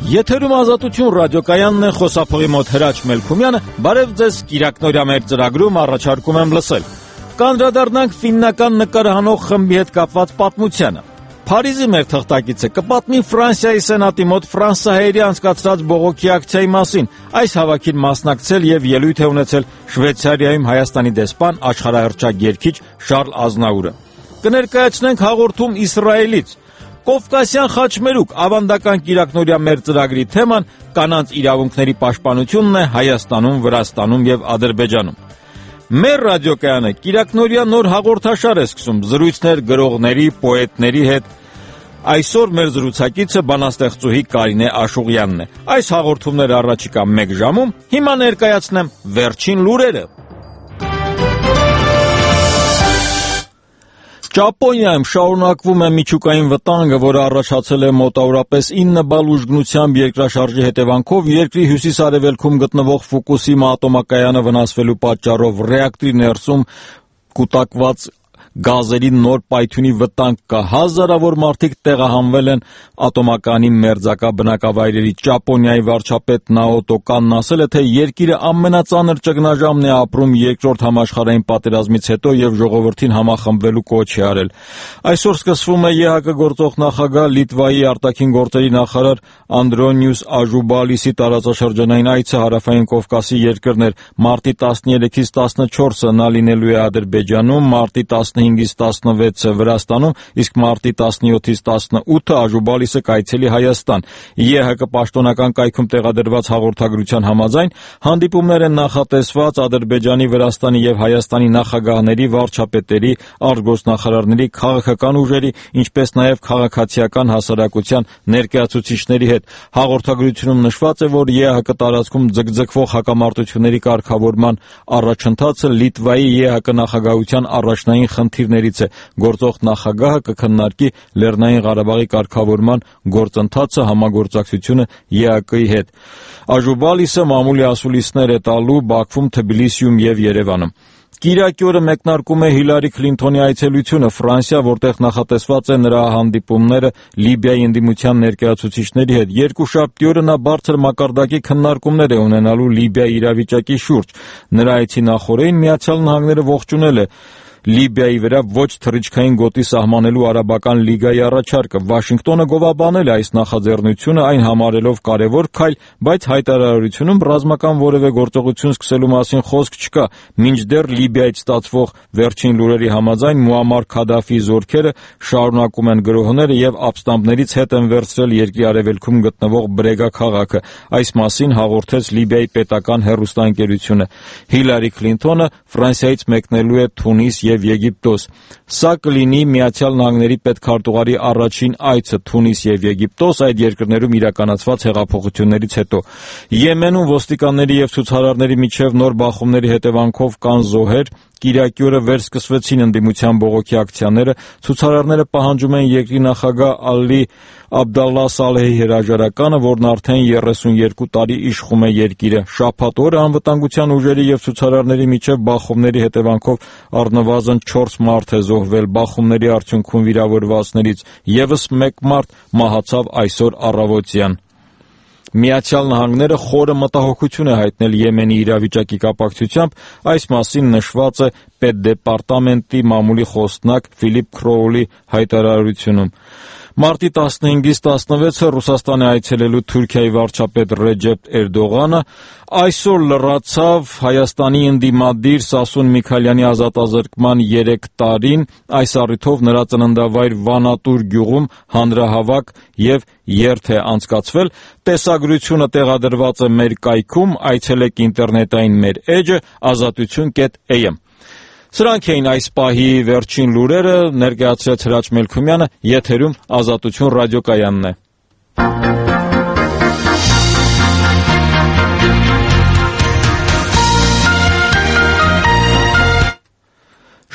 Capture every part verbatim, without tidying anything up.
Եթերում Ազատություն ռադիոկայանն է, խոսափողի մոտ Հրաչ Մելքումյանը, բարև ձեզ, կիրակնօրյա մեր ծրագրում առաջարկում եմ լսել։ Կանդրադառնանք ֆիննական նկարահանող խմբի հետ կապված պատմությանը։ Փարիզի մեր թղթակիցը կպատմի Ֆրանսիայի սենատի մոտ ֆրանսահայերի անցկացրած բողոքի ակցիայի մասին, այս հավաքին մասնակցել եւ ելույթ է ունեցել Շվեյցարիայում Հայաստանի դեսպան աշխարհահռչակ երգիչ Շարլ Ազնաուրը։ Կներկայացնենք հաղորդում Իսրայելից։ Կովկասյան խաչմերուկ ավանդական կիրակնօրյա մեր ծրագրի թեման կանանց իրավունքների պաշտպանությունն է Հայաստանում, Վրաստանում եւ Ադրբեջանում։ Մեր ռադիոկայանը կիրակնօրյա նոր հաղորդաշար է սկսում զրույցներ գրողների, պոետների հետ։ Այսօր մեր զրուցակիցը բանաստեղծուհի Կարինե Աշուղյանն է։ Այս հաղորդումները առաջիկա մեկ ժամում, հիմա ներկայացնեմ վերջին լուրերը։ Ճապոնիայում շարունակվում է միջուկային վտանգը, որը առաջացել է մոտավորապես ինը բալ ուժգնությամբ երկրաշարժի հետևանքով երկրի հյուսիս-արևելքում գտնվող Ֆուկուսիմա ատոմակայանը վնասվելու պատճառով ռեակտորի ներսում կուտակված գազերի նոր պայթյունի վտանգ կա։ Հազարավոր մարդիկ տեղահանվել են ատոմակայանի մերձակա բնակավայրերի։ Ճապոնիայի վարչապետ Նաոտո Կանն ասել է, թե երկիրը ամենածանր ճգնաժամն է ապրում երկրորդ համաշխարհային պատերազմից հետո եւ ժողովրդին համախմբվելու կոչ է արել։ Այսօր սկսվում է ԵՀԿ գործող նախագահ Լիտվայի արտաքին գործերի նախարար Անդրոնիուս Աժուբալիսի տարածաշրջանային այցը հարավային Կովկասի երկրներ։ Մարտի տասներեքից տասնչորսը նա լինելու է Ադրբեջանում, մարտի տասնհինգից տասնվեցը Վրաստանում, իսկ մարտի տասնյոթից տասնութը Աժուբալիսը կայցելի Հայաստան։ ԵՀԿ պաշտոնական կայքում տեղադրված հաղորդագրության համաձայն հանդիպումներ են նախատեսված Ադրբեջանի, Վրաստանի եւ Հայաստանի նախագահների, վարչապետերի, արտգործնախարարների, քաղաքական ուժերի, ինչպես նաեւ քաղաքացիական հասարակության ներկայացուցիչների հետ։ Հաղորդագրությունում նշված է, որ ԵՀԿ տարածքում ձգձգվող հակամարտությունների կարգավորման առաջընթացը Լիտվայի ԵՀԿ նախագահության առաջնային խնդիրներից է։ Գործող նախագահը կքննարկի Լեռնային Ղարաբաղի կարգավորման գործընթացը, համագործակցությունը ԵՀԿ-ի հետ։ Աժուբալիսը մամուլի ասուլիսներ է տալու Բաքվում, Թբիլիսիում եւ Երևանում։ Կիրակի օրը մեկնարկում է Հիլարի Քլինթոնի այցելությունը Ֆրանսիա, որտեղ նախատեսված է նրա հանդիպումները Լիբիայի ընդդիմության ներկայացուցիչների հետ։ Երկուշաբթի օրը նա բարձր մակարդակի քննարկումներ է ունենալու Լիբիայի իրավիճակի շուրջ։ Նրա այցի նախօրեին Միացյալ Նահանգները ողջունել է Լիբիայի վրա ոչ թռիչքային գոտի սահմանելու Արաբական լիգայի առաջարկը։ Վաշինգտոնը գովաբանել է այս նախաձեռնությունը, այն համարելով կարևոր քայլ, բայց հայտարարությունում ռազմական որևէ գործողություն սկսելու մասին խոսք չկա։ Մինչդեռ Լիբիայից ստացվող վերջին լուրերի համաձայն Մուամմար Քադաֆիի զորքերը շարունակում են գրոհները եւ ապստամբներից հետ են վերցրել երկրի արևելքում գտնվող Բրեգա քաղաքը։ Այս մասին հաղորդեց Լիբիայի պետական հեռուստաընկերությունը։ Հիլարի Քլինթոնը Ֆրանսիայից մեկնելու է Թունիս եւ Եգիպտոս։ Սա կլինի Միացյալ Նահանգների պետքարտուղարի առաջին այցը Թունիս եւ Եգիպտոս այդ երկրներում իրականացված հեղափոխություններից հետո։ Եմենում ոստիկանների եւ ցուցարարների միջև նոր բախումների հետևանքով կան զոհեր։ Կիրակի օրը վերսկսվեցին ընդդիմության բողոքի ակցիաները, ցուցարարները պահանջում են երկրի նախագահ Ալի Աբդալլա Սալեհի հրաժարականը, որն արդեն երեսունյոթ տարի իշխում է երկիրը։ Շաբաթ օրը անվտանգության ուժերի եւ ցուցարարների միջև բախումների հետևանքով առնվազն չորս մարդ է զոհվել։ Բախումների արդյունքում վիրավորվածներից եւս մեկ մարդ մահացավ այսօր առավոտյան։ Միացյալ Նահանգները խորը մտահոգություն է հայտնել Եմենի իրավիճակի կապակցությամբ, այս մասին նշված է Պետդեպարտամենտի մամուլի խոսնակ Ֆիլիպ Քրոուլի հայտարարությունում։ Մարտի տասնհինգից տասնվեցը Ռուսաստան է այցելելու Թուրքիայի վարչապետ Ռեջեփ Էրդողանը։ Այսօր լրացավ Հայաստանի ընդդիմադիր Սասուն Միքայելյանի ազատազրկման երեք տարին։ Այս առիթով նրա ծննդավայր Վանատուր գյուղում հանրահավաք եւ երթ է անցկացվել։ Տեսագրությունը տեղադրված է մեր կայքում, այցելեք ինտերնետային մեր էջը ազատություն կետ էյ էմ։ Սրանք էին այս պահի վերջին լուրերը, ներկայացրեց Հրաչ Մելքումյանը, եթերում Ազատություն ռադիոկայանն է։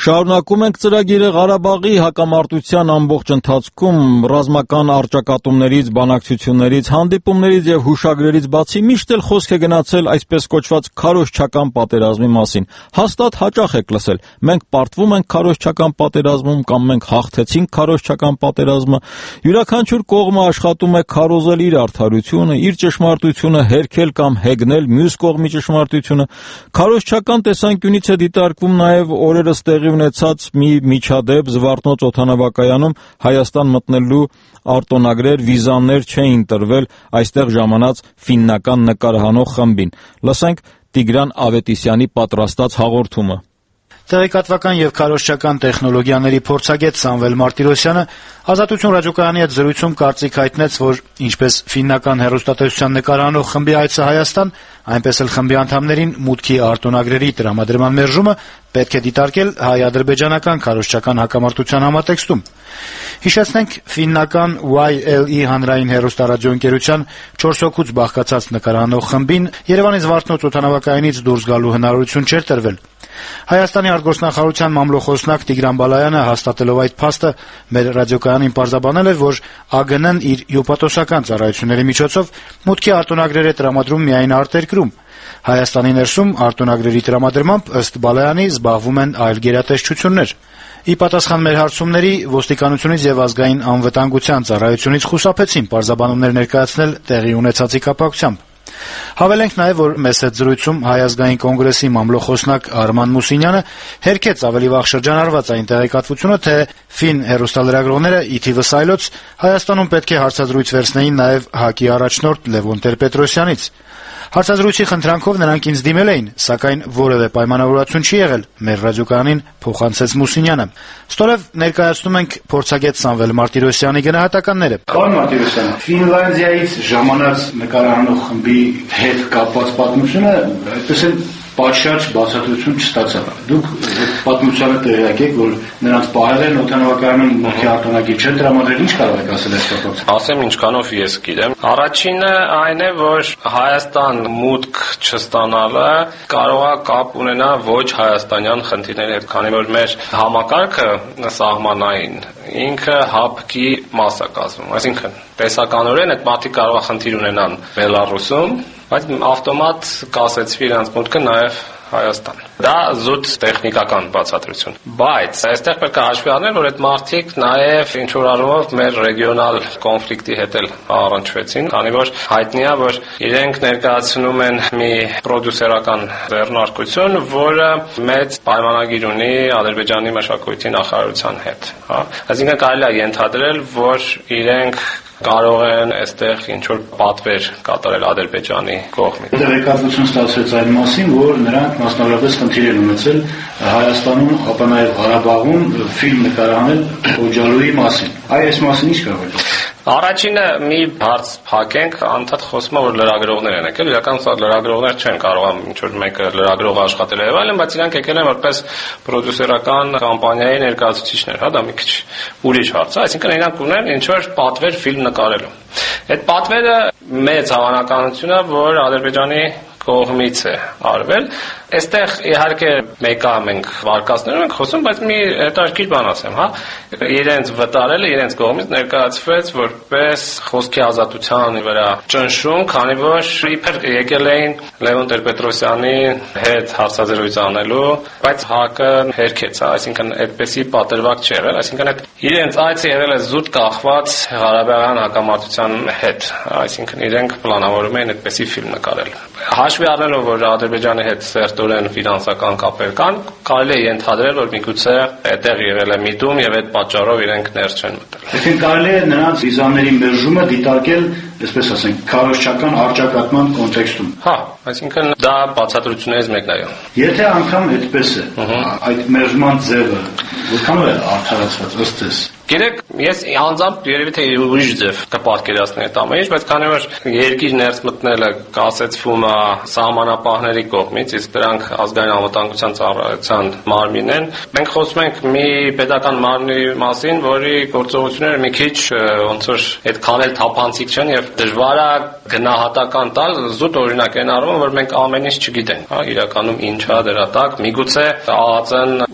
Շարունակում ենք ծրագիրը Ղարաբաղի հակամարտության ամբողջ ընթացքում ռազմական առճակատումներից, բանակցություններից, հանդիպումներից եւ հուշագրերից բացի միշտ էլ խոսք է գնացել այսպես կոչված քարոզչական պատերազմի մասին։ Հաստատ հաճախ եք լսել. մենք պարտվում ենք քարոզչական պատերազմում կամ մենք հաղթեցինք քարոզչական պատերազմը։ Յուրաքանչյուր կողմը աշխատում է քարոզել իր արդարությունը, իր ճշմարտությունը հերքել կամ հեգնել մյուս կողմի ճշմարտությունը։ Քարոզչական տեսանկյունից է դիտարկվում նաեւ օրերս տեղի ունեցած մի միջադեպ Զվարթնոց օդանավակայանում Հայաստան մտնելու արտոնագրեր, վիզաներ չէին տրվել այստեղ ժամանած ֆիննական նկարահանող խմբին։ Լսենք Տիգրան Ավետիսյանի պատրաստած հաղորդումը։ Տեղեկատվական եւ քարոզչական տեխնոլոգիաների փորձագետ Սամվել Մարտիրոսյանը Ազատություն ռադիոկայանի հետ զրույցում կարծիք հայտնեց, որ ինչպես ֆիննական հեռուստատեսության նկարահանող խմբի այցը Հայաստան, այնպես էլ խմբի անդամներին մուտքի արտոնագրերի տրամադրման մերժումը պետք է դիտարկել հայ-ադրբեջանական քարոզչական հակամարտության համատեքստում։ Հիշեցնենք, ֆիննական Y L E հանրային հեռուստարադիոընկերության չորս հոգուց բաղկացած նկարահանող խմբին Երևանի Զվարթնոց օդանավակայանից դուրս գալու հնարավորություն չէր տրվել։ Հայաստանի արտգործնախարարության մամլոխոսնակ Տիգրան Բալայանը հաստատելով այդ փաստը մեր ռադիոկայանին պարզաբանել էր, որ A G N-ն իր հյուպատոսական ծառայությունների միջոցով մուտքի արտոնագրեր է տրամադրում միայն արտերկրում։ Հայաստանի ներսում արտոնագրերի տրամադրմամբ ըստ Բալայանի զբաղվում են այլ գերատեսչություններ։ Ի պատասխան մեր հարցումների ոստիկանությունից եւ ազգային անվտանգության ծառայությունից խուսափեցին պարզաբանումներ ներկայացնել տեղի ունեցածի կապակցությամբ։ Հավելենք նաև, որ մեծ հետ զրույցում Հայ ազգային կոնգրեսի մամլոխոսնակ Արման Մուսինյանը հերքեց ավելի վաղ շրջանառված այն տեղեկատվությունը, թե ֆին հեռուստալրագրողները ի թիվս այլոց Հայաստանում պետք է հարցազրույց վերցնեին նաև ՀԱԿ-ի առաջնորդ Լևոն Տեր-Պետրոսյանից։ Հարցազրույցի խնդրանքով նրանք ինձ դիմել էին, սակայն որևէ պայմանավորվածություն չի եղել, մեր ռադիոկայանին փոխանցեց Մուսինյանը։ Ստորև ներկայացնում ենք փորձագետ Սամվել Մարտիրոսյանի գնահատականները։ Պարոն Մարտիրոսյան, Ֆինլանդիայից ժամանած նկարահանող խմբի հետ կապված պատմությունը այդպես էլ պատշաճ բացատրություն չստացավ։ Դուք պատմությանը տեղյակ եք, որ նրանց պահել են օդանավակայանում մուտքի արտոնագիր չեն տրամադրել, ինչ կարող եք ասել այս կապակցությամբ։ Ասեմ ինչքանով ես գիտեմ։ Առաջինը այն է, որ Հայաստան մուտք չստանալը կարող է կապ ունենա ոչ հայաստանյան խնդիրների հետ, քանի որ մեր համակարգը սահմանային ինքը ՀԱՊԿ-ի մաս է կազմում, այսինքն տեսականորեն այդ մարդիկ կարող է խնդիր ունենան Բելարուսում, բայց ավտոմատ կասեցվի իրենց մուտքը նաև Հայաստան։ Դա զուտ տեխնիկական բացատրություն։ Բայց այստեղ պետք է հաշվի առնել, որ այդ մարդիկ նաև ինչ որ առումով մեր ռեգիոնալ կոնֆլիկտի հետ էլ առնչվեցին, քանի որ հայտնի է, որ իրենք ներկայացնում են մի պրոդյուսերական ձեռնարկություն, որը մեծ պայմանագիր ունի Ադրբեջանի մշակույթի նախարարության հետ, հա։ Այսինքն կարելի է ենթադրել, որ իրենք կարող են այստեղ ինչ-որ պատվեր կատարել Ադրբեջանի կողմից։ Տեղեկատվություն ստացվեց այն մասին, որ նրանք մասնավորապես խնդիր են ունեցել Հայաստանում, ապա նաև Ղարաբաղում ֆիլմ նկարահանել Խոջալույի մասին։ Այ այս մասին ինչ կարող եք։ Առաջինը մի հարց փակենք, անդադ խոսում է, որ լրագրողներ են եկել, իրական սա լրագրողներ չեն, կարող է ինչ-որ մեկը լրագրող աշխատել եւ այլն, բայց իրանք եկել են որպես պրոդյուսերական կամպանիայի ներկայացուցիչներ, հա, դա մի քիչ ուրիշ հարց է, այսինքն իրանք ունեն ինչ-որ պատվեր ֆիլմ նկարելու։ Այդ պատվերը մեծ հավանականություն է, որ Ադրբեջանի կողմից է արվել։ Այստեղ իհարկե մեկը մենք վարկածներով ենք խոսում, բայց մի հետաքրքիր բան ասեմ, հա։ Իրենց վտարելը իրենց կողմից ներկայացվեց որպես խոսքի ազատության վրա ճնշում, քանի որ իբր եկել էին Լևոն Տեր-Պետրոսյանի հետ հարցազրույց անելու, բայց ՀԱԿ-ը հերքեց, հա, այսինքն այդպեսի պատրվակ չի եղել, այսինքն այդ իրենց այցը եղել է զուտ կախված Ղարաբաղյան հակամարտության հետ, այսինքն իրենք պլանավորում էին այդպեսի ֆիլմ նկարել։ Հաշվի առնելով, որ Ադրբեջանի հետ սերտորեն ֆինանսական կապեր կան, կարելի է ենթադրել, որ միգուցե այդտեղ եղել է միտում եւ այդ պատճառով իրենք ներս չեն մտել։ Այսինքն կարելի է նրանց վիզաների մերժումը դիտարկել, այսպես ասենք, քարոզչական առճակատման կոնտեքստում։ Հա, այսինքն դա բացատրություններից մեկն է։ Եթե անգամ այդպես է, այդ մերժման ձևը որքանով է արդարացված ըստ ձեզ։ Գիտեք, ես անձամբ երևի թե ուրիշ ձև կպատկերացնեի այդ ամեն ինչ, բայց քանի որ երկիր ներս մտնելը կասեցվում է սահմանապահների կողմից, իսկ դրանք ազգային անվտանգության ծառայության մարմին են, մենք խոսում ենք մի պետական մարմնի մասին, որի գործողությունները մի քիչ ոնց որ այդքան էլ թափանցիկ չեն եւ դժվար է գնահատական տալ, զուտ օրինակ այն առումով, որ մենք ամեն ինչ չգիտենք, հա, իրականում ինչ է դրա տակ, միգուցե ԱԱԾ-ն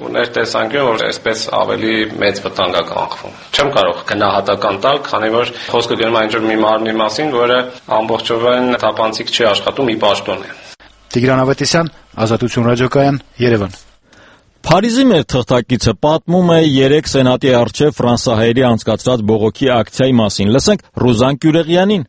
մեր տեսանկյուն, որ այսպես ավելի մեծ վտանգ է կանխվում։ Չեմ կարող գնահատական տալ, քանի որ խոսքը գնում է այն մի մարմնի մասին, որը ամբողջովին թափանցիկ չի աշխատում, ի պաշտոն է։ Տիգրան Ավետիսյան, Ազատություն ռադիոկայան, Երևան։ Փարիզի մեր թղթակիցը պատմում է երեք սենատի առջև ֆրանսահայերի անցկացրած բողոքի ակցիայի մասին։ Լսենք Ռուզան Կյուրեղյանին։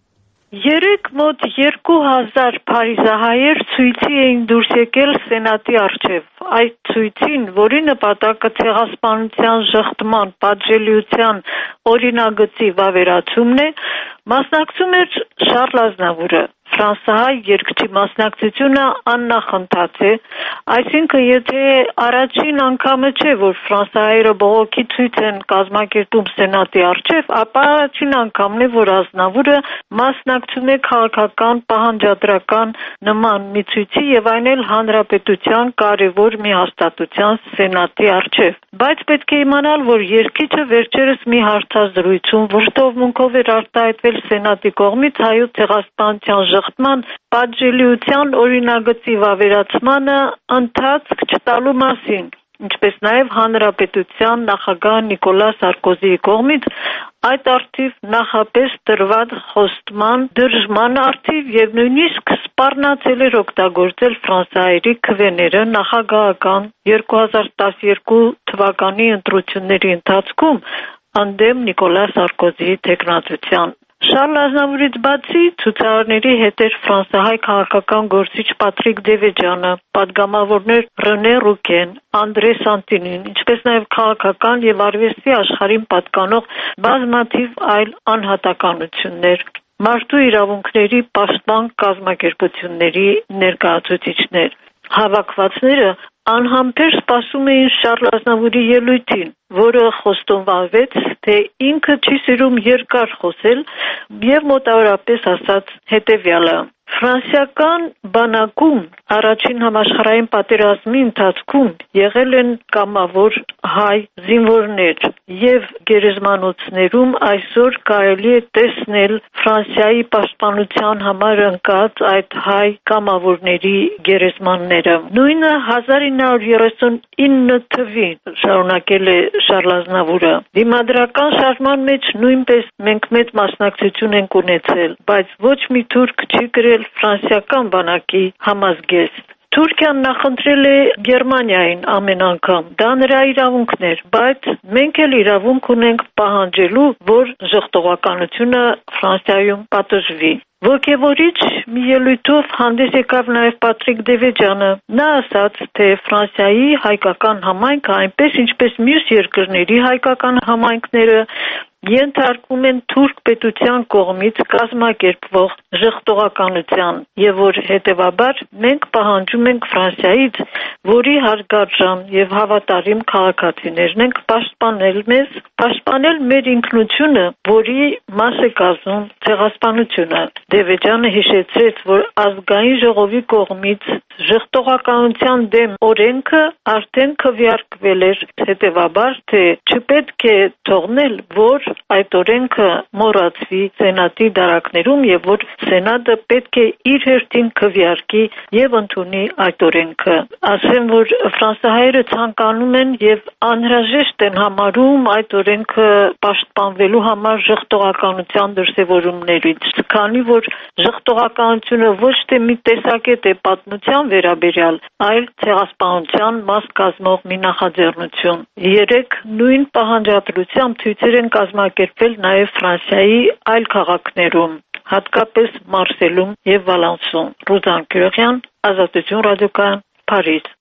Երեք մոտ երկու հազար փարիզահայեր ցույցի էին դուրս եկել սենատի առջև։ Այդ ցույցին, որի նպատակը ցեղասպանության ժխտման, պատժելիության օրինագծի վավերացումն է, մասնակցում էր Շարլ Ազնավուրը։ Ֆրանսահայ երգչի մասնակցությունը աննախընթաց է, այսինքն եթե առաջին անգամը չէ, որ ֆրանսահայերը բողոքի ցույց են կազմակերպում սենատի առջև, ապա առաջին անգամն է, որ Ազնավուրը մասնակցում է քաղաքական պահանջադրական նման մի ցույցի եւ այն էլ հանրապետության կարևոր մի հաստատության սենատի առջև։ Բայց պետք է իմանալ, որ երգիչը վերջերս մի հարցազրույցում վրդովմունքով էր արտահայտվել սենատի կողմից հայոց ցեղասպանության ժխտման, պատժելիության օրինագծի վավերացմանը ընթացք չտալու մասին, ինչպես նաև հանրապետության նախագահ Նիկոլա Սարկոզիի կողմից այդ արդիվ նախապես տրված խոստման դրժման արդիվ եւ նույնիսկ սպառնացել էր օգտագործել ֆրանսահայերի քվեները նախագահական երկու հազար տասներկու թվականի ընտրությունների ընթացքում ընդդեմ Նիկոլա Սարկոզիի թեկնածության։ Շարլ Ազնավուրից բացի ցուցարարների հետ էր ֆրանսահայ քաղաքական գործիչ Պատրիկ Դևեջյանը, պատգամավորներ Ռենե Ռուկեն, Անդրե Սանտինին, ինչպես նաև քաղաքական եւ արվեստի աշխարհին պատկանող բազմաթիվ այլ անհատականություններ, մարդու իրավունքների պաշտպան կազմակերպությունների ներկայացուցիչներ։ Հավաքվածները անհամբեր սպասում էին Շարլ Ազնավուրի ելույթին, որը խոստովանվեց, թե ինքը չի սիրում երկար խոսել եւ մոտավորապես ասաց հետեւյալը. Ֆրանսիական բանակում առաջին համաշխարհային պատերազմի ընթացքում եղել են կամավոր հայ զինվորներ եւ գերեզմանոցներում այսօր կարելի է տեսնել Ֆրանսիայի պաշտպանության համար ընկած այդ հայ կամավորների գերեզմանները։ Նույնը հազար ինը հարյուր երեսունինը թվին շարունակել է Շարլ Ազնավուրը։ Դիմադրական շարժման մեջ նույնպես մենք մեծ մասնակցություն ենք ունեցել, բայց ոչ մի թուրք չի գրել ֆրանսիական բանակի համազգեստ։ Թուրքիան նախընտրել է Գերմանիային ամեն անգամ, դա նրա իրավունքն էր, բայց մենք էլ իրավունք ունենք պահանջելու, որ ժխտողականությունը Ֆրանսիայում պատժվի։ Ոգևորիչ մի ելույթով հանդես եկավ նաև Պատրիկ Դևեջյանը։ Նա ասաց, թե Ֆրանսիայի հայկական համայնքը, այնպես ինչպես մյուս երկրների հայկական համայնքները, ենթարկվում են թուրք պետության կողմից կազմակերպվող ժխտողականության եւ որ հետեւաբար մենք պահանջում ենք Ֆրանսիայից, որի հարգարժան եւ հավատարիմ քաղաքացիներն ենք, պաշտպանել մեզ, պաշտպանել մեր ինքնությունը, որի մաս է կազմում ցեղասպանությունը։ Դևեջյանը հիշեցրեց, որ ազգային ժողովի կողմից ժխտողականության դեմ օրենքը արդեն քվեարկվել էր, հետեւաբար թե չպետք է թողնել, որ այդ օրենքը մոռացվի սենատի դարակներում եւ որ սենատը պետք է իր հերթին քվեարկի եւ ընդունի այդ օրենքը։ Ասեմ, որ ֆրանսահայերը ցանկանում են եւ անհրաժեշտ են համարում այդ օրենքը պաշտպանվելու համար ժխտողականության դրսևորումներից, քանի որ ժխտողականությունը ոչ թե մի տեսակետ է պատմության վերաբերյալ, այլ ցեղասպանության մաս կազմող մի նախաձեռնություն։ Երեք նույն պահանջատրությամբ ցույցեր են կազմակերպվել նաև Ֆրանսիայի այլ քաղաքներում, հատկապես Մարսելում եւ Վալանսում։ Ռուզան Կյուրեղյան, Ազատություն ռադիոկայան, Փարիզ։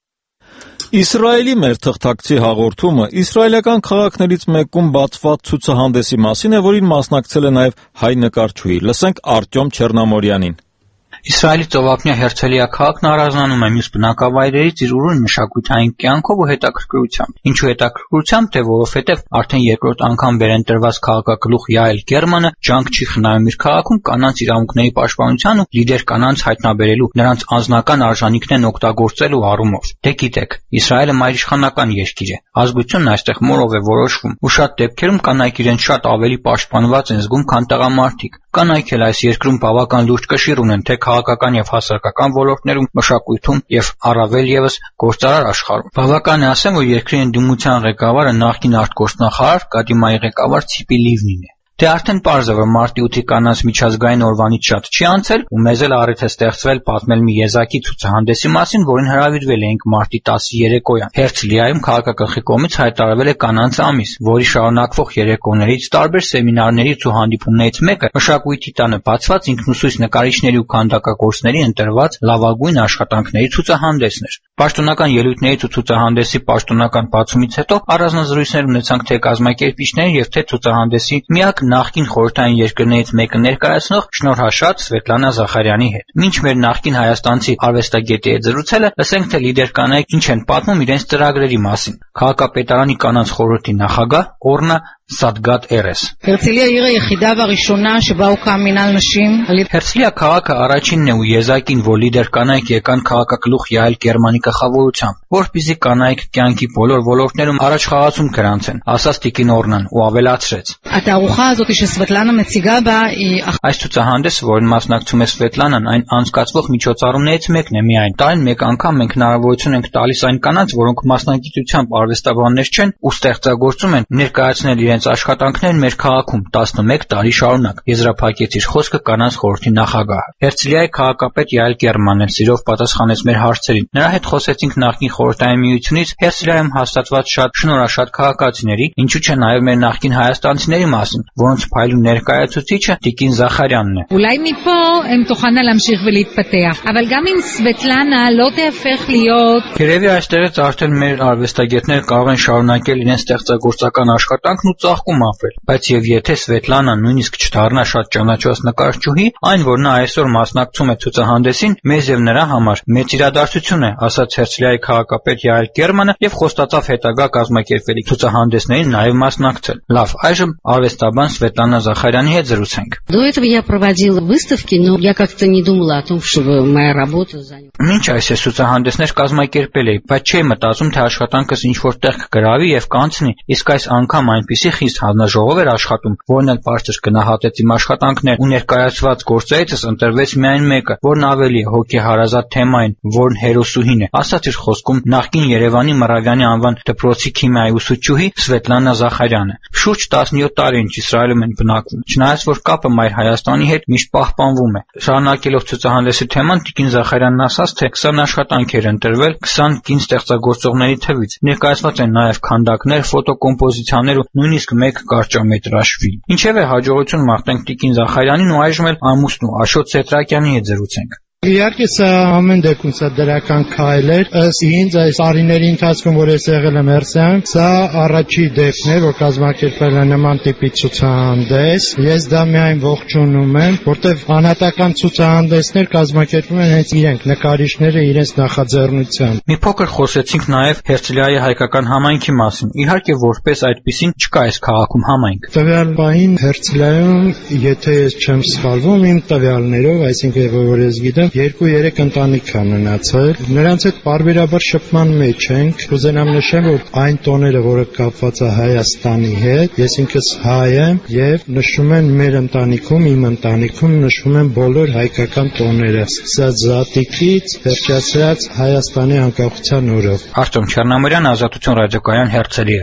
Իսրայելի մեր թղթակցի հաղորդումը իսրայելական քաղաքներից մեկում բացված ցուցահանդեսի մասին է, որին մասնակցել է նաև հայ նկարչուհի։ Լսենք Արտյոմ Չեռնամորյանին։ Իսրայելի ծովափնյա Հերցելիա քաղաքն առանձնանում է մյուս բնակավայրերից իր ուրույն մշակութային կյանքով ու հետաքրքրությամբ։ Ինչու հետաքրքրությամբ, թե որովհետև արդեն երկրորդ անգամ վերընտրված քաղաքագլուխ Յաել Գերմանը ջանք չի խնայում իր քաղաքում կանանց իրավունքների պաշտպանության ու լիդեր կանանց հայտնաբերելու, նրանց անձնական արժանինքներն օգտագործելու առումով։ Դե գիտեք, Իսրայելը մայրիշխանական երկիր է, ազգությունն այստեղ մորով է որոշվում, ու շատ դեպքերում կանայք իրենց շատ ավելի պաշտպանված են զգում, քան տղամարդիկ։ Կանայք էլ այս երկրում բավական լուրջ կշիռ ունեն թե քաղաքական եւ հասարակական ոլորտներում, մշակույթում եւ առավել եւս գործարար աշխարհում։ Բավական է ասեմ, որ երկրի ընդդիմության ղեկավարը նախկին արտգործնախարար Կադիմայի ղեկավար Ցիպի Լիվնին է։ Դե արդեն պարզ է, որ մարտի ութի կանանց միջազգային օրվանից շատ չի անցել, ու մեզ էլ առիթ է ստեղծվել պատմել մի եզակի ցուցահանդեսի մասին, որին հրավիրվել էինք մարտի տասի երեկոյան։ Հերցլիայում քաղաքագլխի կողմից հայտարարվել է կանանց ամիս, որի շարունակվող երեկոներից, տարբեր սեմինարներից ու հանդիպումներից մեկը մշակույթի տանը բացված ինքնուսույց նկարիչների ու քանդակագործների ընտրված լավագույն աշխատանքների ցուցահանդեսն էր։ Պաշտոնական ելույթներից ու ցուցահանդեսի պաշտոնական բացումից հետո առանձնազրույցներ ունեցանք թե կազմակերպիչների եւ թե ցուցահանդեսի միակ նախկին խորհրդային երկրներից մեկը ներկայացնող շնորհաշատ Սվետլանա Զախարյանի հետ։ Մինչ մեր նախկին հայաստանցի արվեստագետի հետ զրուցելը, լսենք թե լիդեր կանայք ինչ են պատմում իրենց ծրագրերի մասին։ Քաղաքապետարանի կանանց խորհրդի նախագահ Օրնա Սադգատ Էրես։ Հերցլիա քաղաքը առաջինն է ու եզակին, որ լիդեր կանայք եկան քաղաքագլուխ Յայել Կերմանի գլխավորությամբ, որպեսզի կանայք կյանքի բոլոր ոլորտներում առաջխաղացում գրանցեն, ասաց տիկին Օրնան ու ավելացրեց. Այս ցուցահանդեսը, որին մասնակցում է Սվետլանան, այն անցկացվող միջոցառումներից մեկն է միայն։ Տարին մեկ անգամ մենք հնարավորություն ենք տալիս այն կանանց, որոնք մասնագիտությամբ արվեստաբաններ չեն ու ստեղծագործում են, ներկայացնել իրենց աշխատանքներն մեր քաղաքում տասնմեկ տարի շարունակ, եզրափակեց իր խոսքը կանանց խորհրդի նախագահը։ Հերցլիայի քաղաքապետ Յայել Կերմանն սիրով պատասխանեց մեր հարցերին։ Նրա հետ խոսեցինք նախկին խորհրդային միությունից, Հերցլիայում հաստատված շատ շնորհաշատ քաղաքացիների, ինչու՞ չէ նաև մեր նախկին հայաստանցիների մասին, որոնց փայլուն ներկայացուցիչը տիկին Զախարյանն է։ Երևի այստեղից արդեն մեր արվեստագետները կարող են շարունակել իրենց ստեղծագործական աշխատանքն ու ծաղկում ապրել, բայց եւ եթե Սվետլանան նույնիսկ չդառնա շատ ճանաչված նկարչուհի, այն որ նա այսօր մասնակցում է ցուցահանդեսին, մեզ եւ նրա համար մեծ իրադարձություն է, ասաց Հերցլիայի քաղաքապետ Յայել Կերմանը եւ խոստացավ հետագա կազմակերպվելիք ցուցահանդեսներին նաև մասնակցել։ Լավ, այժմ արվեստաբան Սվետլանա Զախարյանի հետ զրուցենք։ Մինչ այս ցուցահանդեսներ կազմակերպել էի, բայց չէի մտածում, թե աշխատանքս ինչ-որ տեղ կգրավի եւ կանցնի, իսկ այս անգամ այնպիսի խիստ հանձնաժողով էր աշխատում, որն էլ բարձր գնահատեց իմ աշխատանքներ ու ներկայացված գործերից ընտրվեց միայն մեկը, որն ավելի է հոգեհարազատ թեմային, որն հերոսուհին է, ասաց իր խոսքում նախկին Երևանի Մռավյանի անվան դպրոցի քիմիայի ուսուցչուհի Սվետլանա Զախարյանը։ Շուրջ տասնյոթ տարի ինչ Իսրայելում են բնակվում, չնայած որ կապը Մայր Հայաստանի հետ միշտ պահպանվում է։ Շարունակելով ցուցահանդեսի թեման, տիկին Զախարյանն ասաց, թե քսան աշխատանք էր ընտրվել քսան կին ստեղծագործողների թվից։ Ներկայացված են նաև քանդակներ, ֆոտոկոմպոզիցիաներ ու նույնիսկ մեկ կարճամետրաժ ֆիլմ։ Ինչևէ, հաջողություն մաղթենք տիկին Զախարյանին ու այժմ էլ ամուսնու Աշոտ Սետրակյանի հետ զրուցենք։ Իհարկե սա ամեն դեպքում սա դրական քայլ էր, ըստ ինձ այս տարիների ընթացքում, որ ես եղել եմ Հերցլիայում, սա առաջին դեպքն է, որ կազմակերպվել է նման տիպի ցուցահանդես։ Ես դա միայն ողջունում եմ, որտեղ անհատական ցուցահանդեսներ կազմակերպվում են հենց իրենք նկարիչները իրենց նախաձեռնությամբ։ Մի փոքր խոսեցինք նաև Հերցլիայի հայկական համայնքի մասին։ Իհարկե, որպես այդպեսին չկա այս քաղաքում համայնք։ Տվյալ բանին Հերցլիայում, եթե ես չեմ սխալվում, իմ տվյալներով, այսինքն որ ես գիտեմ, երկու-երեք ընտանիք կան մնացել։ Նրանց հետ պարբերաբար շփման մեջ ենք։ Կուզենամ նշեմ, որ այն տոները, որը կապված է Հայաստանի հետ, ես ինքս հայ եմ եւ նշում են մեր ընտանիքում, իմ ընտանիքում նշում են բոլոր հայկական տոները, սկսած Զատիկից, վերջացրած Հայաստանի անկախության օրով։ Արտем Չեռնամիրյան, Ազատություն ռադիոկայան, Հերցլիա։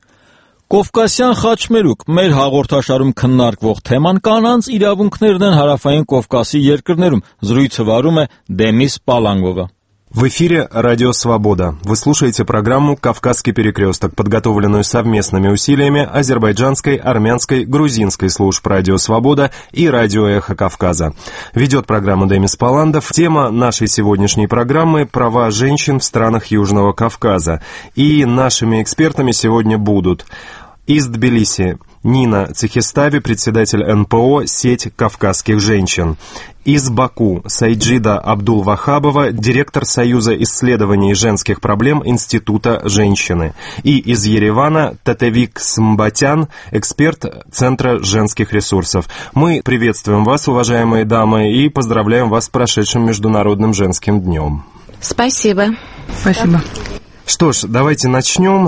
Կովկասյան խաչմերուկ մեր հաղորդաշարում քննարկվող թեման կանանց իրավունքներն են Հարավային Կովկասի երկրներում, զրույցը վարում է Դենիս Պալանգովը։ В эфире «Радио Свобода». Вы слушаете программу «Кавказский перекресток», подготовленную совместными усилиями азербайджанской, армянской, грузинской служб «Радио Свобода» и «Радио Эхо Кавказа». Ведет программу Демис Паландов. Тема нашей сегодняшней программы – права женщин в странах Южного Кавказа. И нашими экспертами сегодня будут из Тбилиси Нина Цехистави, председатель эн пэ о «Сеть кавказских женщин». Из Баку Сайджида Абдул-Вахабова, директор Союза исследований женских проблем Института женщины. И из Еревана Татевик Смбатян, эксперт Центра женских ресурсов. Мы приветствуем вас, уважаемые дамы, и поздравляем вас с прошедшим Международным женским днем. Спасибо. Спасибо. Что ж, давайте начнем.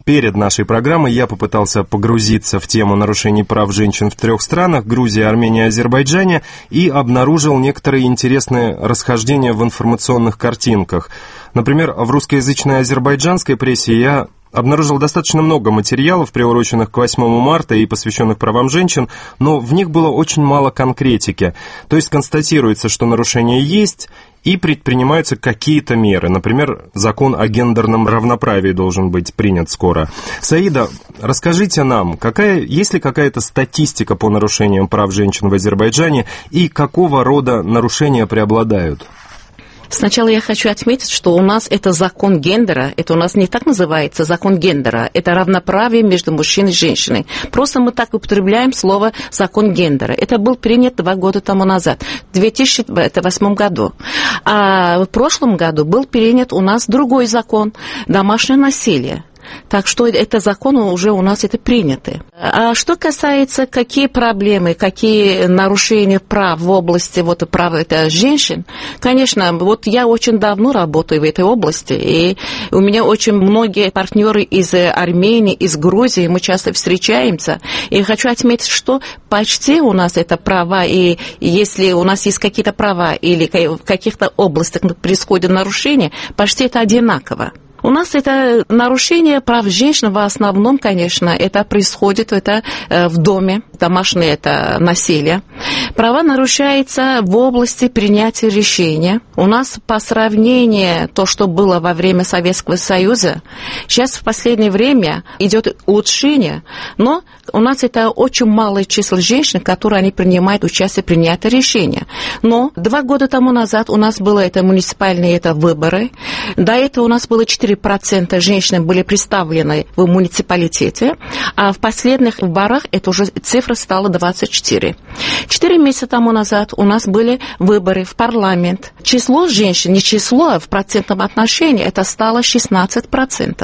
перед нашей программой я попытался погрузиться в тему нарушений прав женщин в трех странах – Грузии, Армении и Азербайджане, и обнаружил некоторые интересные расхождения в информационных картинках. Например, в русскоязычной азербайджанской прессе я обнаружил достаточно много материалов, приуроченных к восьмому марта и посвященных правам женщин, но в них было очень мало конкретики. То есть констатируется, что нарушения есть, и предпринимаются какие-то меры. Например, закон о гендерном равноправии должен быть принят скоро. Саида, расскажите нам, какая, есть ли какая-то статистика по нарушениям прав женщин в Азербайджане и какого рода нарушения преобладают? Сначала я хочу отметить, что у нас это закон гендера, это у нас не так называется закон гендера, это равноправие между мужчиной и женщиной. Просто мы так употребляем слово закон гендера. Это был принят два года тому назад, в две тысячи восьмом году. А в прошлом году был принят у нас другой закон, домашнее насилие. Так что это законы уже у нас это приняты. А что касается, какие проблемы, какие нарушения прав в области вот, прав это женщин, конечно, вот я очень давно работаю в этой области, и у меня очень многие партнеры из Армении, из Грузии, мы часто встречаемся, и хочу отметить, что почти у нас это права, и если у нас есть какие-то права или в каких-то областях происходят нарушения, почти это одинаково. У нас это нарушение прав женщин в основном, конечно, это происходит это в доме, домашнее это насилие. Права нарушаются в области принятия решения. У нас по сравнению то, что было во время Советского Союза, сейчас в последнее время идет улучшение, но у нас это очень малое число женщин, которые они принимают участие в принятии решения. Но два года тому назад у нас было это муниципальные это выборы, до этого у нас было четыре процента женщин были представлены в муниципалитете, а в последних выборах это уже цифра стала двадцать четыре. Четыре месяца тому назад у нас были выборы в парламент. Число женщин, не число, а в процентном отношении, это стало шестнадцать процентов.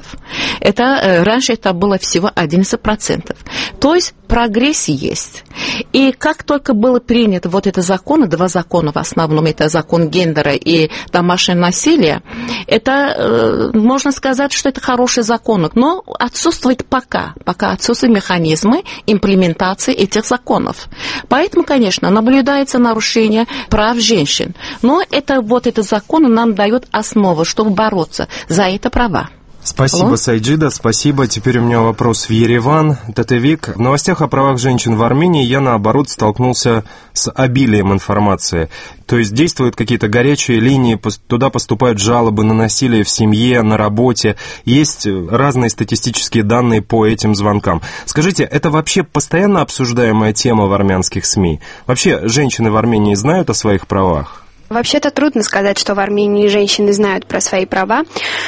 Это, раньше это было всего одиннадцать процентов. То есть прогресс есть. И как только было принято вот это законы, два закона в основном, это закон гендера и домашнее насилие, это, можно сказать, что это хорошие законы, но отсутствует пока, пока отсутствуют механизмы имплементации этих законов. Поэтому, конечно, наблюдается нарушение прав женщин. Но это, вот этот закон нам дает основу, чтобы бороться за это права. Спасибо, Алло. Сайджида, спасибо. Теперь у меня вопрос в Ереван. Татевик, в новостях о правах женщин в Армении я, наоборот, столкнулся с обилием информации. То есть действуют какие-то горячие линии, туда поступают жалобы на насилие в семье, на работе. Есть разные статистические данные по этим звонкам. Скажите, это вообще постоянно обсуждаемая тема в армянских СМИ? Вообще, женщины в Армении знают о своих правах? Вообще-то трудно сказать, что в Армении женщины знают про свои права.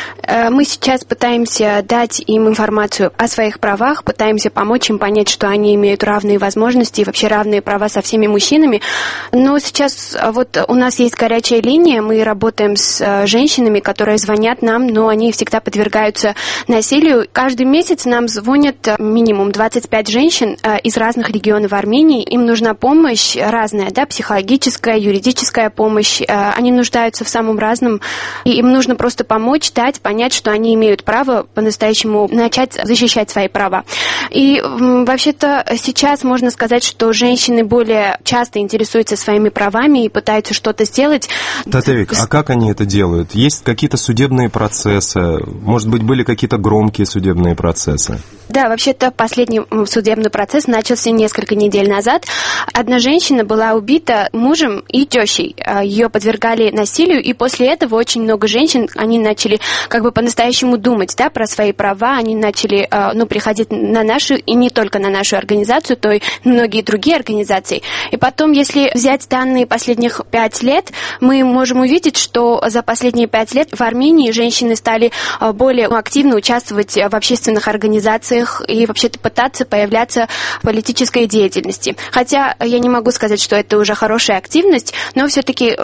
Мы сейчас пытаемся дать им информацию о своих правах, пытаемся помочь им понять, что они имеют равные возможности и вообще равные права со всеми мужчинами. Но сейчас вот у нас есть горячая линия, мы работаем с женщинами, которые звонят нам, но они всегда подвергаются насилию. Каждый месяц нам звонят минимум двадцать пять женщин из разных регионов Армении. Им нужна помощь разная, да, психологическая, юридическая помощь. Они нуждаются в самом разном, и им нужно просто помочь, дать, понять, что они имеют право по-настоящему начать защищать свои права. И вообще-то сейчас можно сказать, что женщины более часто интересуются своими правами и пытаются что-то сделать. Татевик, а как они это делают? Есть какие-то судебные процессы? Может быть, были какие-то громкие судебные процессы? Да, вообще-то последний судебный процесс начался несколько недель назад. Одна женщина была убита мужем и тещей. Ее подвергали насилию, и после этого очень много женщин, они начали как бы по-настоящему думать, да, про свои права, они начали, ну, приходить на нашу, и не только на нашу организацию, то и многие другие организации. И потом, если взять данные последних пять лет, мы можем увидеть, что за последние пять лет в Армении женщины стали более активно участвовать в общественных организациях и вообще-то пытаться появляться в политической деятельности. Хотя я не могу сказать, что это уже хорошая активность, но все-таки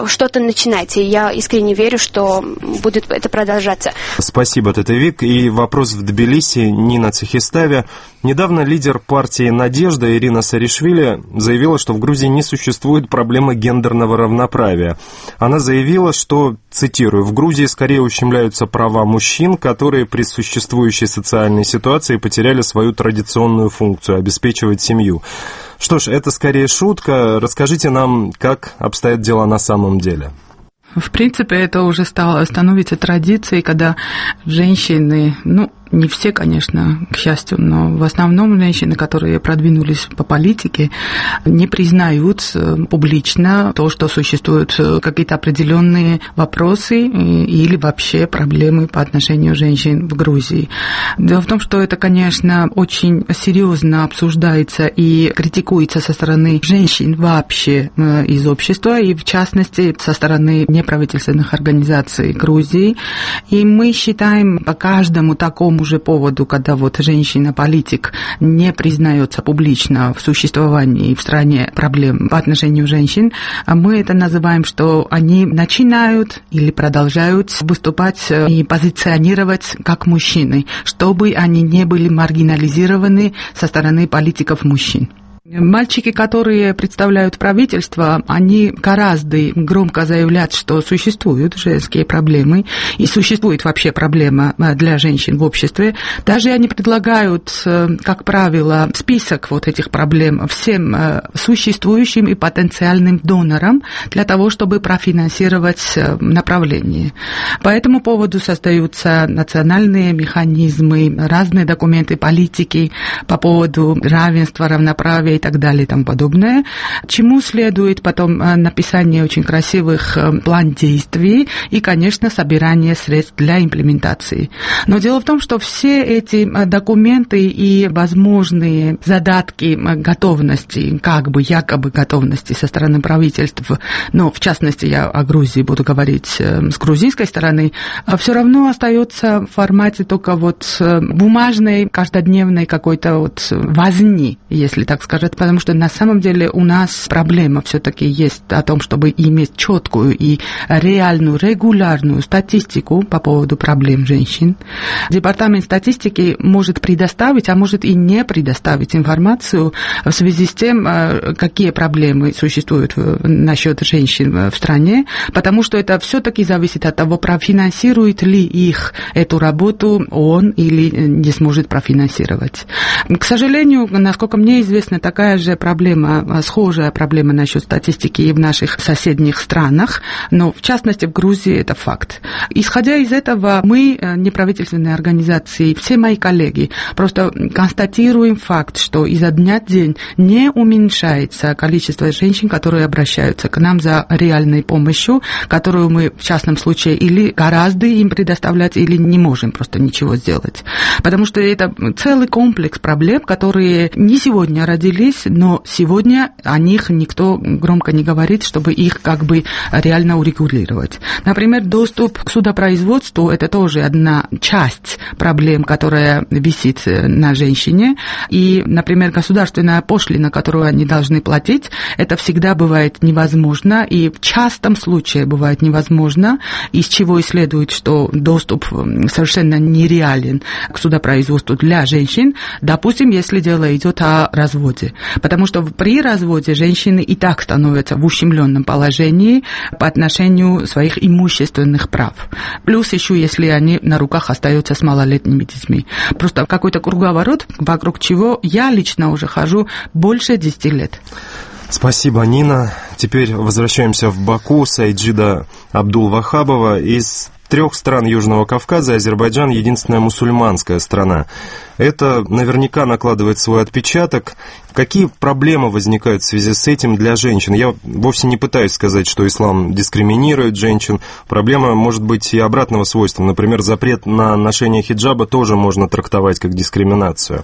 что-то начинать. И я искренне верю, что будет это продолжаться. Спасибо, Татевик. И вопрос в Тбилиси. Нина Цехиставя. Недавно лидер партии «Надежда» Ирина Саришвили заявила, что в Грузии не существует проблемы гендерного равноправия. Она заявила, что, цитирую, «в Грузии скорее ущемляются права мужчин, которые при существующей социальной ситуации потеряли свою традиционную функцию – обеспечивать семью». Что ж, это скорее шутка. Расскажите нам, как обстоят дела на самом деле. В принципе, это уже стало, становится традицией, когда женщины, ну, не все, конечно, к счастью, но в основном женщины, которые продвинулись по политике, не признают публично то, что существуют какие-то определенные вопросы или вообще проблемы по отношению женщин в Грузии. Дело в том, что это, конечно, очень серьезно обсуждается и критикуется со стороны женщин вообще из общества, и в частности со стороны неправительственных организаций Грузии. И мы считаем по каждому такому же поводу, когда вот женщина-политик не признается публично в существовании в стране проблем по отношению женщин, мы это называем, что они начинают или продолжают выступать и позиционировать как мужчины, чтобы они не были маргинализированы со стороны политиков-мужчин. Мальчики, которые представляют правительство, они гораздо громко заявляют, что существуют женские проблемы, и существует вообще проблема для женщин в обществе. Даже они предлагают, как правило, список вот этих проблем всем существующим и потенциальным донорам для того, чтобы профинансировать направление. По этому поводу создаются национальные механизмы, разные документы политики по поводу равенства, равноправия и так далее и тому подобное, чему следует потом написание очень красивых план действий и, конечно, собирание средств для имплементации. Но дело в том, что все эти документы и возможные задатки готовности, как бы якобы готовности со стороны правительств, но в частности я о Грузии буду говорить с грузинской стороны, все равно остается в формате только вот бумажной, каждодневной какой-то вот возни, если так сказать, потому что на самом деле у нас проблема все-таки есть о том, чтобы иметь четкую и реальную, регулярную статистику по поводу проблем женщин. Департамент статистики может предоставить, а может и не предоставить информацию в связи с тем, какие проблемы существуют насчет женщин в стране, потому что это все-таки зависит от того, профинансирует ли их эту работу он или не сможет профинансировать. К сожалению, насколько мне известно, так Такая же проблема, схожая проблема насчет статистики и в наших соседних странах, но в частности в Грузии это факт. Исходя из этого, мы, неправительственные организации, все мои коллеги, просто констатируем факт, что изо дня в день не уменьшается количество женщин, которые обращаются к нам за реальной помощью, которую мы в частном случае или гораздо им предоставлять, или не можем просто ничего сделать. Потому что это целый комплекс проблем, которые не сегодня родились, но сегодня о них никто громко не говорит, чтобы их как бы реально урегулировать. Например, доступ к судопроизводству – это тоже одна часть проблем, которая висит на женщине. И, например, государственная пошлина, которую они должны платить, это всегда бывает невозможно, и в частом случае бывает невозможно, из чего и следует, что доступ совершенно нереален к судопроизводству для женщин, допустим, если дело идет о разводе. Потому что при разводе женщины и так становятся в ущемленном положении по отношению своих имущественных прав. Плюс еще, если они на руках остаются с малолетними детьми. Просто какой-то круговорот, вокруг чего я лично уже хожу больше десяти лет. Спасибо, Нина. Теперь возвращаемся в Баку. Сайджида Абдул-Вахабова. Из трех стран Южного Кавказа Азербайджан — единственная мусульманская страна. Это наверняка накладывает свой отпечаток. Какие проблемы возникают в связи с этим для женщин? Я вовсе не пытаюсь сказать, что ислам дискриминирует женщин. Проблема может быть и обратного свойства. Например, запрет на ношение хиджаба тоже можно трактовать как дискриминацию.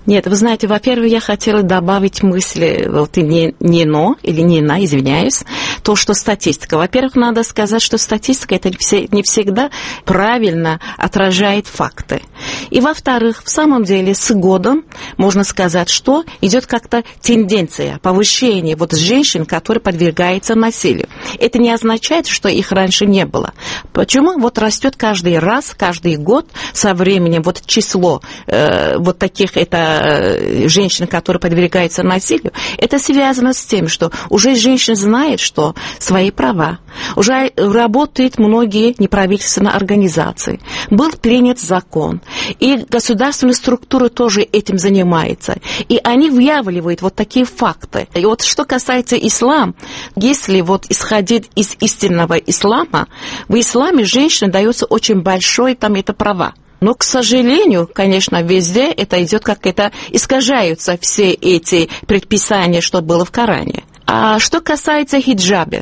Нет, вы знаете, во-первых, я хотела добавить мысли, вот не, не но, или не на, извиняюсь, то, что статистика. Во-первых, надо сказать, что статистика это не всегда правильно отражает факты. И во-вторых, в самом деле, с годом можно сказать, что идет как-то тенденция повышения вот женщин, которые подвергаются насилию. Это не означает, что их раньше не было. Почему? Вот растет каждый раз, каждый год со временем вот число э, вот таких это женщин, которые подвергаются насилию, это связано с тем, что уже женщина знает, что свои права. Уже работают многие неправительственные организации. Был принят закон. И государственные структуры тоже этим занимаются. И они выявляют вот такие факты. И вот что касается ислама, если вот исходить из истинного ислама, в исламе женщине дается очень большое там это права. Но, к сожалению, конечно, везде это идет, как это искажаются все эти предписания, что было в Коране. А что касается хиджаба,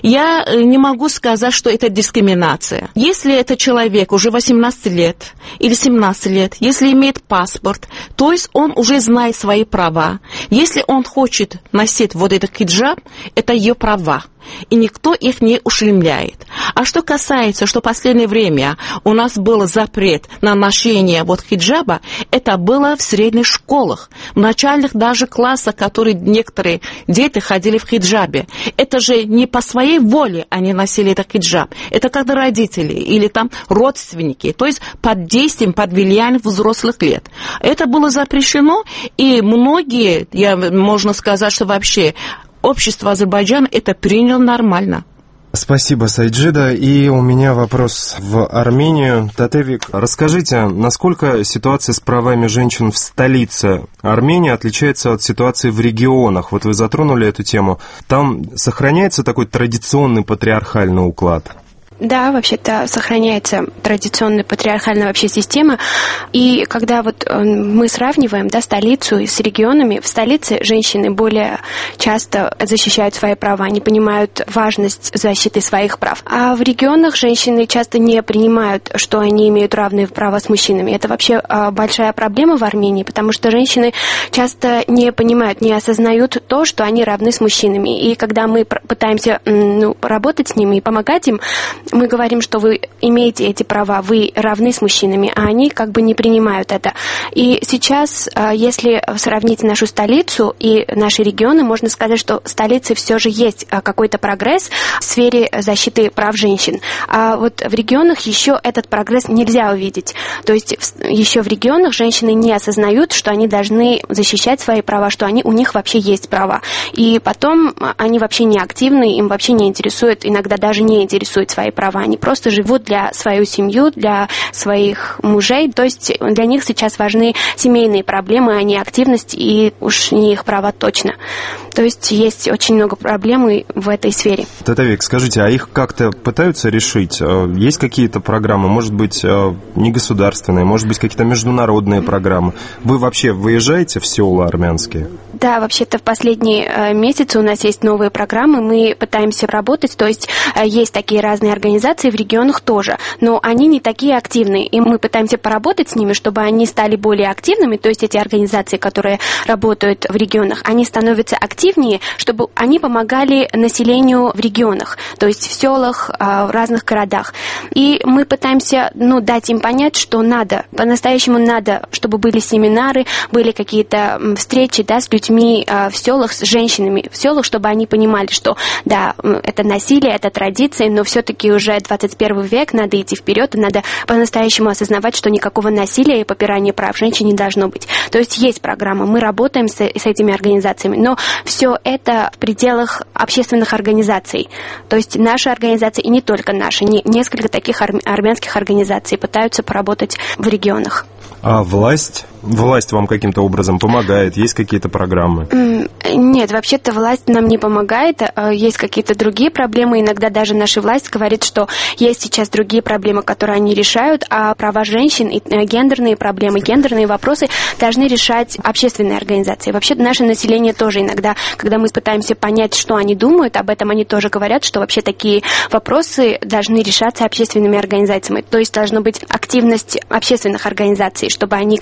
я не могу сказать, что это дискриминация. Если это человек уже восемнадцать лет или семнадцать лет, если имеет паспорт, то есть он уже знает свои права. Если он хочет носить вот этот хиджаб, это ее права. И никто их не ущемляет. А что касается, что в последнее время у нас был запрет на ношение вот хиджаба, это было в средних школах, в начальных даже классах, которые некоторые дети ходили в хиджабе. Это же не по своей воле они носили этот хиджаб. Это когда родители или там родственники, то есть под действием, под влиянием взрослых лет. Это было запрещено, и многие, я, можно сказать, что вообще общество Азербайджана это приняло нормально. Спасибо, Сайджида. И у меня вопрос в Армению. Татевик, расскажите, насколько ситуация с правами женщин в столице Армении отличается от ситуации в регионах? Вот вы затронули эту тему. Там сохраняется такой традиционный патриархальный уклад? Да, вообще-то сохраняется традиционная патриархальная вообще система. И когда вот мы сравниваем, да, столицу с регионами, в столице женщины более часто защищают свои права, они понимают важность защиты своих прав. А в регионах женщины часто не принимают, что они имеют равные права с мужчинами. Это вообще большая проблема в Армении, потому что женщины часто не понимают, не осознают то, что они равны с мужчинами. И когда мы пытаемся, ну, работать с ними и помогать им, мы говорим, что вы имеете эти права, вы равны с мужчинами, а они как бы не принимают это. И сейчас, если сравнить нашу столицу и наши регионы, можно сказать, что в столице все же есть какой-то прогресс в сфере защиты прав женщин. А вот в регионах еще этот прогресс нельзя увидеть. То есть еще в регионах женщины не осознают, что они должны защищать свои права, что они, у них вообще есть права. И потом они вообще не активны, им вообще не интересует, иногда даже не интересуют свои права. Они просто живут для свою семью, для своих мужей. То есть для них сейчас важны семейные проблемы, а не активность, и уж не их права точно. То есть есть очень много проблем в этой сфере. Татевик, скажите, а их как-то пытаются решить? Есть какие-то программы, может быть, негосударственные, может быть, какие-то международные программы? Вы вообще выезжаете в села армянские? Да, вообще-то в последние месяцы у нас есть новые программы, мы пытаемся работать, то есть есть такие разные организации в регионах тоже, но они не такие активные, и мы пытаемся поработать с ними, чтобы они стали более активными, то есть эти организации, которые работают в регионах, они становятся активнее, чтобы они помогали населению в регионах, то есть в селах, в разных городах. И мы пытаемся, ну, дать им понять, что надо, по-настоящему надо, чтобы были семинары, были какие-то встречи, да, с людьми в селах, с женщинами в селах, чтобы они понимали, что да, это насилие, это традиции, но все-таки уже двадцать первый век, надо идти вперед, и надо по-настоящему осознавать, что никакого насилия и попирания прав женщин не должно быть. То есть есть программа, мы работаем с, с этими организациями, но все это в пределах общественных организаций. То есть наши организации, и не только наши, не, несколько таких ар, армянских организаций пытаются поработать в регионах. А власть? Власть вам каким-то образом помогает? Есть какие-то программы? Нет, вообще-то власть нам не помогает. Есть какие-то другие проблемы. Иногда даже наша власть говорит, что есть сейчас другие проблемы, которые они решают, а права женщин и гендерные проблемы, гендерные вопросы должны решать общественные организации. Вообще наше население тоже иногда, когда мы пытаемся понять, что они думают, об этом они тоже говорят, что вообще такие вопросы должны решаться общественными организациями. То есть должна быть активность общественных организаций, чтобы они как бы помогали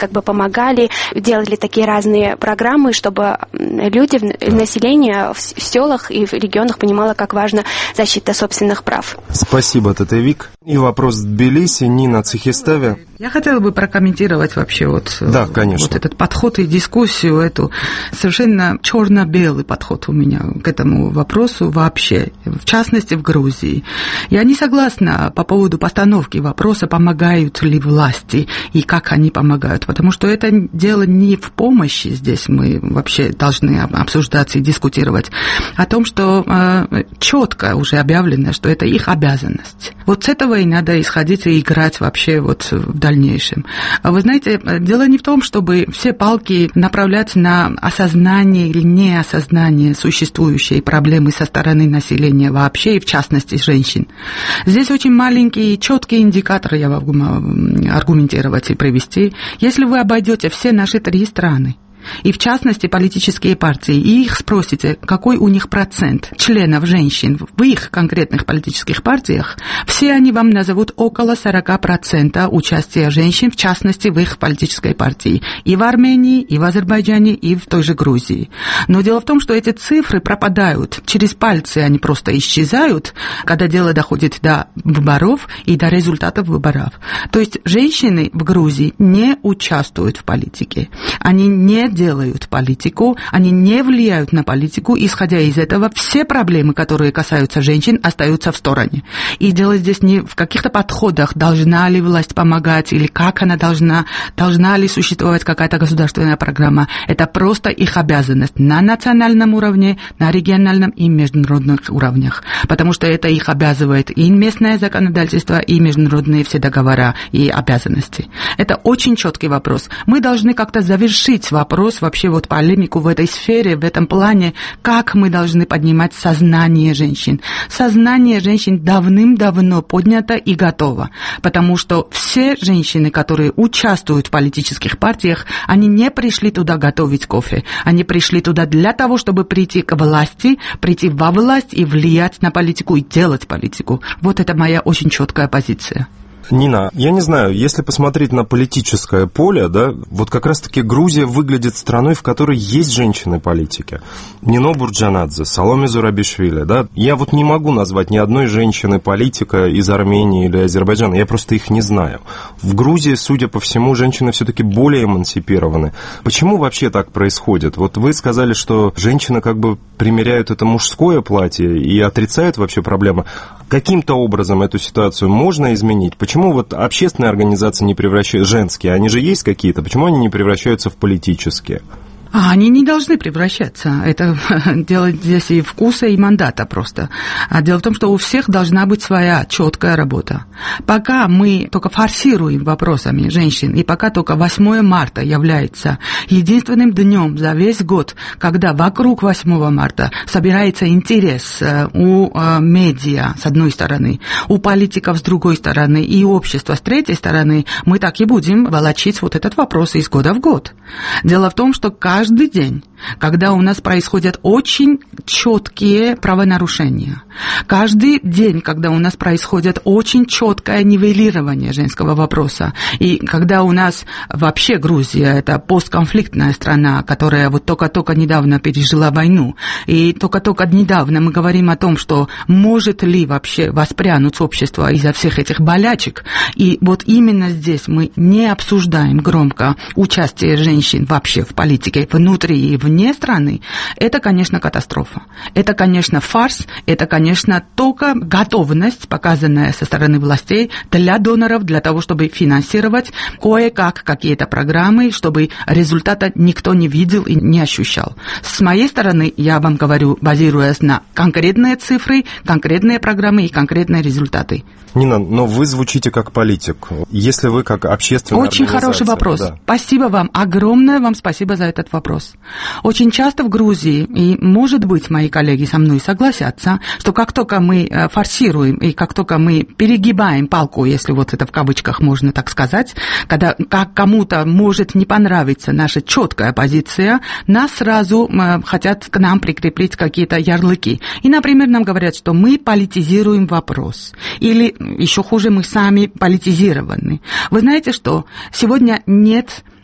помогали, делали такие разные программы, чтобы люди, население в селах и в регионах понимало, как важна защита собственных прав. Спасибо, Татевик. И вопрос в Тбилиси, Нина Цехистави. Я хотела бы прокомментировать вообще вот, да, конечно. вот этот подход и дискуссию, эту совершенно черно-белый подход у меня к этому вопросу вообще, в частности в Грузии. Я не согласна по поводу постановки вопроса, помогают ли власти и как они помогают, потому что это дело не в помощи, здесь мы вообще должны обсуждаться и дискутировать, о том, что э, четко уже объявлено, что это их обязанность. Вот с этого и надо исходить и играть вообще вот в дальнейшем. Вы знаете, дело не в том, чтобы все палки направлять на осознание или неосознание существующей проблемы со стороны населения вообще, и в частности женщин. Здесь очень маленький, четкий индикатор я могу аргументировать и привести. Если вы обойдете все наши три страны, и в частности политические партии, и их спросите, какой у них процент членов женщин в их конкретных политических партиях, все они вам назовут около сорок процентов участия женщин, в частности в их политической партии, и в Армении, и в Азербайджане, и в той же Грузии. Но дело в том, что эти цифры пропадают, через пальцы они просто исчезают, когда дело доходит до выборов и до результатов выборов. То есть женщины в Грузии не участвуют в политике, они не делают политику, они не влияют на политику, исходя из этого все проблемы, которые касаются женщин, остаются в стороне. И дело здесь не в каких-то подходах, должна ли власть помогать, или как она должна, должна ли существовать какая-то государственная программа. Это просто их обязанность на национальном уровне, на региональном и международных уровнях, потому что это их обязывает и местное законодательство, и международные все договора и обязанности. Это очень четкий вопрос. Мы должны как-то завершить вопрос, вообще вот полемику в этой сфере, в этом плане, как мы должны поднимать сознание женщин. Сознание женщин давным-давно поднято и готово, потому что все женщины, которые участвуют в политических партиях, они не пришли туда готовить кофе, они пришли туда для того, чтобы прийти к власти, прийти во власть и влиять на политику и делать политику. Вот это моя очень четкая позиция. Нина, я не знаю, если посмотреть на политическое поле, да, вот как раз-таки Грузия выглядит страной, в которой есть женщины-политики. Нино Бурджанадзе, Саломе Зурабишвили, да. Я вот не могу назвать ни одной женщины-политика из Армении или Азербайджана, я просто их не знаю. В Грузии, судя по всему, женщины все-таки более эмансипированы. Почему вообще так происходит? Вот вы сказали, что женщины как бы примеряют это мужское платье и отрицают вообще проблемы. Каким-то образом эту ситуацию можно изменить? Почему вот общественные организации не превращаются, женские, они же есть какие-то, почему они не превращаются в политические? А они не должны превращаться. Это дело здесь и вкуса, и мандата просто. А дело в том, что у всех должна быть своя четкая работа. Пока мы только форсируем вопросами женщин, и пока только восьмое марта является единственным днем за весь год, когда вокруг восьмого марта собирается интерес у медиа с одной стороны, у политиков с другой стороны и общества с третьей стороны, мы так и будем волочить вот этот вопрос из года в год. Дело в том, что каждый день, когда у нас происходят очень четкие правонарушения, каждый день, когда у нас происходит очень четкое нивелирование женского вопроса, и когда у нас вообще Грузия – это постконфликтная страна, которая вот только-только недавно пережила войну, и только-только недавно мы говорим о том, что может ли вообще воспрянуть общество из-за всех этих болячек, и вот именно здесь мы не обсуждаем громко участие женщин вообще в политике, внутри и вне страны, это, конечно, катастрофа. Это, конечно, фарс, это, конечно, только готовность, показанная со стороны властей для доноров, для того, чтобы финансировать кое-как какие-то программы, чтобы результата никто не видел и не ощущал. С моей стороны, я вам говорю, базируясь на конкретные цифры, конкретные программы и конкретные результаты. Нина, но вы звучите как политик. Если вы как общественная Очень организация... хороший вопрос. Да. Спасибо вам, огромное вам спасибо за этот вопрос. Очень часто в Грузии, и, может быть, мои коллеги со мной согласятся, что как только мы форсируем и как только мы перегибаем палку, если вот это в кавычках можно так сказать, когда как кому-то может не понравиться наша четкая позиция, нас сразу хотят к нам прикрепить какие-то ярлыки. И, например, нам говорят, что мы политизируем вопрос. Или, еще хуже, мы сами политизированы. Вы знаете что? Сегодня нет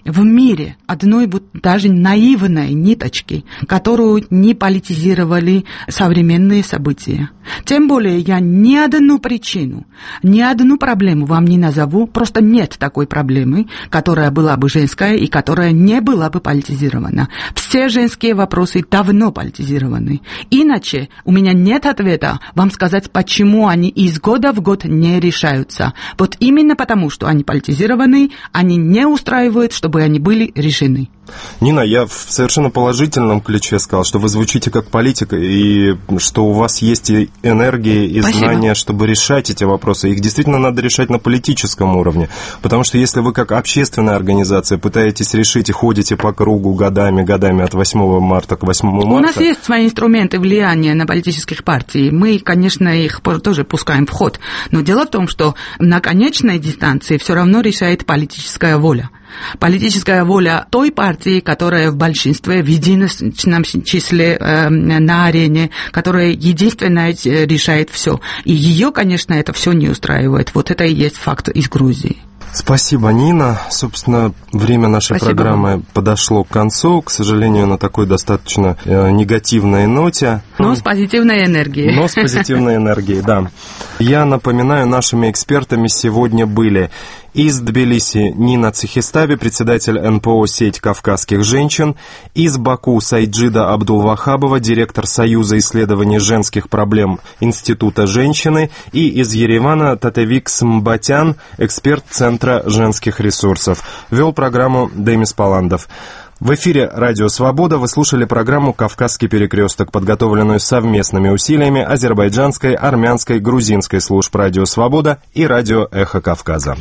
в мире одной даже наивной ниточки, которую не политизировали современные события. Тем более я ни одну причину, ни одну проблему вам не назову, просто нет такой проблемы, которая была бы женская и которая не была бы политизирована. Все женские вопросы давно политизированы. Иначе у меня нет ответа вам сказать, почему они из года в год не решаются. Вот именно потому, что они политизированы, они не устраивают, чтобы они были решены. Нина, я в совершенно положительном ключе сказал, что вы звучите как политик, и что у вас есть и энергия, и Спасибо. знания, чтобы решать эти вопросы. Их действительно надо решать на политическом уровне. Потому что если вы как общественная организация пытаетесь решить и ходите по кругу годами, годами от восьмого марта к восьмому марта... У нас есть свои инструменты влияния на политических партий. Мы, конечно, их тоже пускаем в ход. Но дело в том, что на конечной дистанции все равно решает политическая воля. Политическая воля той партии, которая в большинстве, в единственном числе э, на арене, которая единственная решает все. И ее, конечно, это все не устраивает. Вот это и есть факт из Грузии. Спасибо, Нина. Собственно, время нашей Спасибо программы вам. подошло к концу. К сожалению, на такой достаточно э, негативной ноте. Но с позитивной энергией. Но с позитивной энергией, да. Я напоминаю, нашими экспертами сегодня были из Тбилиси Нина Цехистаби, председатель эн пэ о «Сеть кавказских женщин», из Баку Сайджида Абдулвахабова, директор Союза исследований женских проблем Института женщины, и из Еревана Татевик Смбатян, эксперт Центра женских ресурсов. Вел программу Демис Паландов. В эфире «Радио Свобода» вы слушали программу «Кавказский перекресток», подготовленную совместными усилиями азербайджанской, армянской, грузинской служб «Радио Свобода» и «Радио Эхо Кавказа».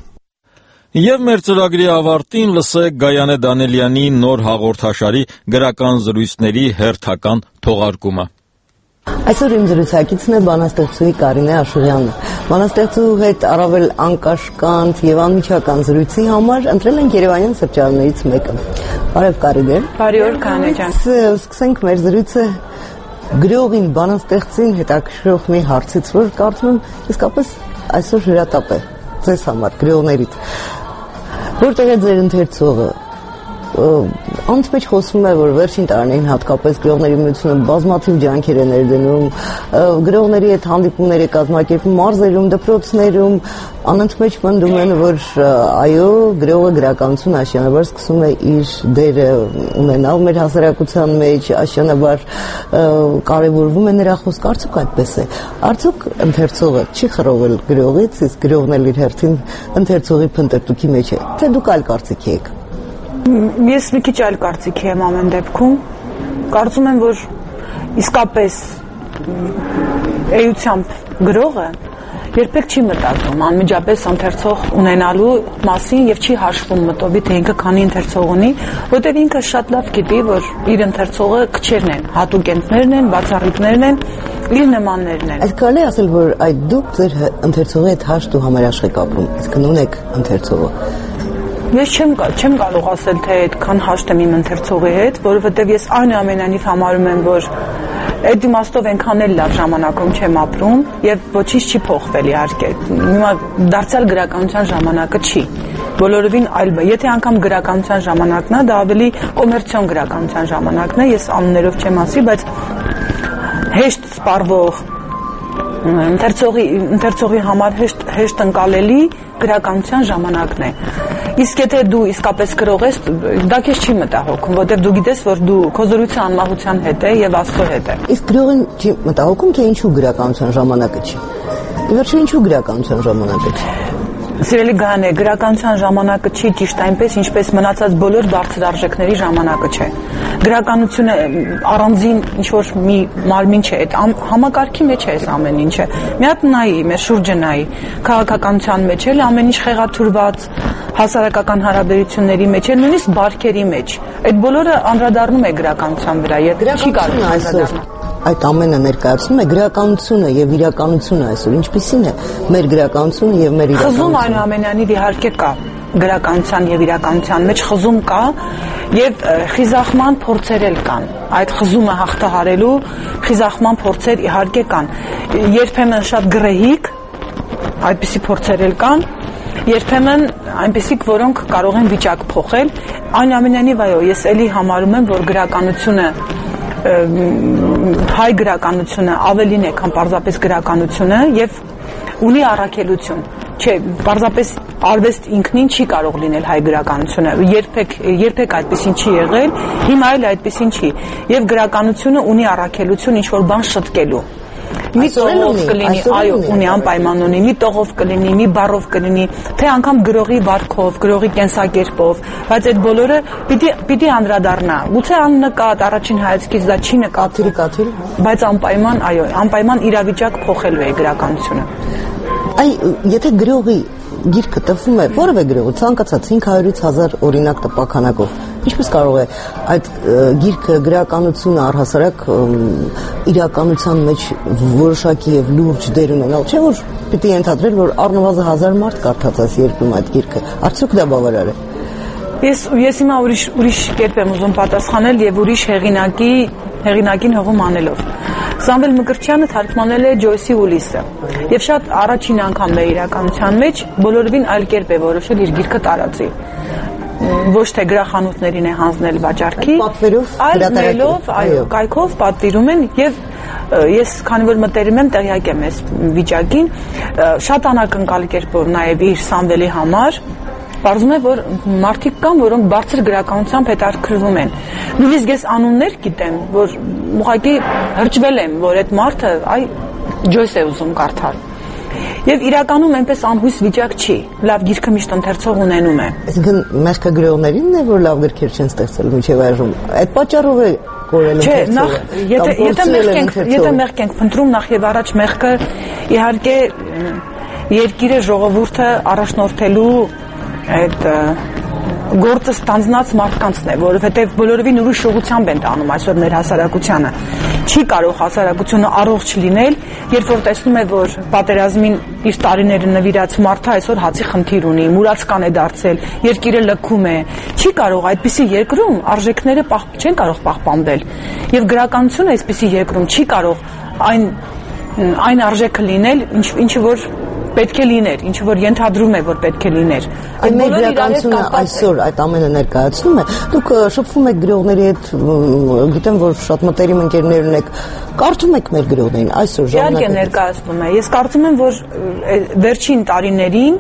Եվ մեր ծրագրի ավարտին լսեք Գայանե Դանելյանի նոր հաղորդաշարի գրական զրույցների հերթական թողարկումը։ Այսօր իմ զրուցակիցն է բանաստեղծուհի Կարինե Աշուղյանը։ Բանաստեղծուհու հետ առավել անկաշկանդ եւ անմիջական զրույցի համար ընտրել ենք երևանյան սրճարաններից մեկը։ Բարև Կարինե։ Բարի օր Կանե ջան։ Սկսենք մեր զրույցը գրողին, բանաստեղծին հետաքրքրող մի հարցից, որ կարծում եմ իսկապես այսօր հրատապ է ձեզ համար գրողներից։ Որտեղ է ձեր ընթերցողը։ Անցմեջ խոսվում է, որ վերջին տարիներին հատկապես գրողների միությունը բազմաթիվ ջանքեր է ներդնում, գրողների հետ հանդիպումներ է կազմակերպում մարզերում, դպրոցներում, անընդմեջ պնդում են, որ այո, գրողը գրականություն աշնանաբար սկսում է իր դերը ունենալ մեր հասարակության մեջ, աշնանաբար կարևորվում է նրա խոսքը, արդյոք այդպես է։ Արդյոք ընթերցողը չի խռովել գրողից, իսկ գրողն էլ իր հերթին ընթերցողի փնտրտուքի մեջ է։ Թե դուք այլ կարծիքի եք։ Ես մի քիչ այլ կարծիքի եմ ամեն դեպքում։ Կարծում եմ, որ իսկապես էությամբ գրողը երբեք չի մտածում անմիջապես ընթերցող ունենալու մասին եւ չի հաշվում մտովի, թե ինքը քանի ընթերցող ունի, որտեղ ինքը շատ լավ գիտի, որ իր ընթերցողը քչերն են, հատուկենտներն են, բացառիկներն են, իր նմաններն են։ Այդ կարելի ասել, որ այդ դուք ձեր ընթերցողի հետ հաշտ ու համարյաշղ եք ապրում, իսկ ունեք ընթերցողը։ Ես չեմ չեմ կարող ասել, թե այդքան հաշտ եմ իմ ընթերցողի հետ, որովհետև ես այնուամենայնիվ համարում եմ, որ այդ իմաստով այնքան էլ լավ ժամանակում չեմ ապրում եւ ոչինչ չի փոխվել իհարկե։ Հիմա դարձյալ գրականության ժամանակը չի։ Բոլորովին այլ բա։ Եթե անգամ գրականության ժամանակն է, դա ավելի կոմերցիոն գրականության ժամանակն է, ես անուններով չեմ ասի, բայց հեշտ սպառվող ընթերցողի ընթերցողի համար հեշտ հեշտ ընկալելի գրականության ժամանակն է։ Իսկ եթե դու իսկապես գրող ես, դա քեզ չի մտահոգում, որտեղ դու գիտես, որ դու քո զրույցը անմահության հետ է եւ Աստծո հետ է։ Իսկ գրողին չի մտահոգում, թե ինչու գրականության ժամանակը չի։ Ի վերջո ինչու գրականության ժամանակը չի։ Սիրելի Գայանե, գրականության ժամանակը չի ճիշտ այնպես, ինչպես մնացած բոլոր բարձր արժեքների ժամանակը չէ։ Գրականությունը առանձին ինչ-որ մի մարմին չէ, այդ համակարգի մեջ է այս ամեն ինչը։ Մի հատ նայի, մեր շուրջը նայի, քաղաքականության մեջ էլ ամեն ինչ խեղաթյուրված, հասարակական հարաբերությունների մեջ էլ, նույնիսկ բարքերի մեջ։ Այդ բոլորը անդրադառնում է գրականության վրա եւ չի կարող անդրադառնալ։ Այդ ամենը ներկայացնում է գրականությունը եւ իրականությունը այսօր։ Ինչպիսին է մեր գրականությունը եւ մեր իրականությունը։ Խզում այնուամենայնիվ իհարկե կա գրականության եւ իրականության մեջ խզում կա եւ խիզախման փորձեր էլ կան։ Այդ խզումը հաղթահարելու խիզախման փորձեր իհարկե կան։ Երբեմն շատ գրեհիկ այդպիսի փորձեր էլ կան երբեմն այնպեսիք, որոնք կարող են վիճակ փոխել, այնուամենայնիվ այո, ես էլի համարում եմ, որ գրականությունը հայ գրականությունը ավելին է, քան պարզապես գրականությունը եւ ունի առաքելություն։ Չէ, պարզապես արվեստ ինքնին չի կարող լինել հայ գրականությունը։ Երբեք երբեք այդպեսին չի եղել, հիմա էլ այդպեսին չի։ Եվ գրականությունը ունի առաքելություն ինչ-որ բան շտկելու։ Մի տողով կլինի, այո, ունի անպայման ունի, մի տողով կլինի, մի բառով կլինի, թե անգամ գրողի վարքով, գրողի կենսակերպով, բայց այդ բոլորը պիտի պիտի անդրադառնա։ Գուցե աննկատ առաջին հայացքից դա չի նկատելի, կաթիլ, բայց անպայման, այո, անպայման իրավիճակ փոխելու է գրականությունը։ Այ եթե գրողի գիրքը տվում է որևէ գրողի ցանկացած հինգ հարյուրից հազար օրինակ տպաքանակով, ինչպես կարող է այդ գիրքը գրականությունը առհասարակ իրականության մեջ որոշակի եւ լուրջ դեր ունենալ, չէ՞ որ պիտի ենթադրել, որ առնվազն հազար մարդ կարդաց այս երկրում այդ գիրքը, արդյոք դա բավարար է։ Ես ես հիմա ուրիշ ուրիշ կերպ եմ ուզում պատասխանել եւ ուրիշ հեղինակի հեղինակին հողում անելով։ Սամվել Մկրտչյանը թարգմանել է Ջոյսի Ուլիսը եւ շատ առաջին անգամ է իրականության մեջ բոլորովին այլ կերպ է որոշել իր գիրքը տարածի։ Ոչ թե գրախանութներին է հանձնել վաճառքի, այլ մելով, այո, կայքով պատվիրում են եւ ես քանի որ մտերիմ եմ տեղյակ եմ այս վիճակին, շատ անակնկալ կերպով նաեւ իր Սամվելի համար Պարզվում է, որ մարդիկ կան, որոնք բարձր գրականությամբ հետաքրքրվում են։ Նույնիսկ ես անուններ գիտեմ, որ ուղղակի հրճվել եմ, որ այդ մարդը այ Ջոյս է ուզում կարդալ։ Եվ իրականում այնպես անհույս վիճակ չի։ Լավ գիրքը միշտ ընթերցող ունենում է։ Այսինքն մեղքը գրողներինն է, որ լավ գրքեր չեն ստեղծել մինչև այժմ։ Այդ պատճառով է կորել ընթերցողը։ Չէ, նախ եթե եթե մեղք ենք, եթե մեղք ենք փնտրում, նախ եւ առաջ մեղքը իհարկե երկիրը ժողովուրդը առաջնորդելու այդ գործը ստանձնած մարդկանցն է, որովհետև բոլորովին ուրիշ ուղղությամբ են տանում այսօր մեր հասարակությանը։ Չի կարող հասարակությունը առողջ լինել, երբ որ տեսնում է, որ պատերազմին իր տարիները նվիրած մարդը այսօր հացի խնդիր ունի, մուրացկան է դարձել, երկիրը լքում է։ Չի կարող այդպիսի երկրում արժեքները չեն կարող պահպանվել։ Եվ գրականությունը այսպիսի երկրում չի կարող այն այն արժեքը լինել, ինչը որ պետք է լիներ, ինչ որ ենթադրում է, որ պետք է լիներ։ Այդ մեր գրականությունը այսօր այդ ամենը ներկայացնում է։ Դուք շփվում եք գրողների հետ, գիտեմ, որ շատ մտերիմ ընկերներ ունեք, կարդում եք մեր գրողներին այսօր ժամանակը։ Իհարկե ներկայացնում է։ Ես կարծում եմ, որ վերջին տարիներին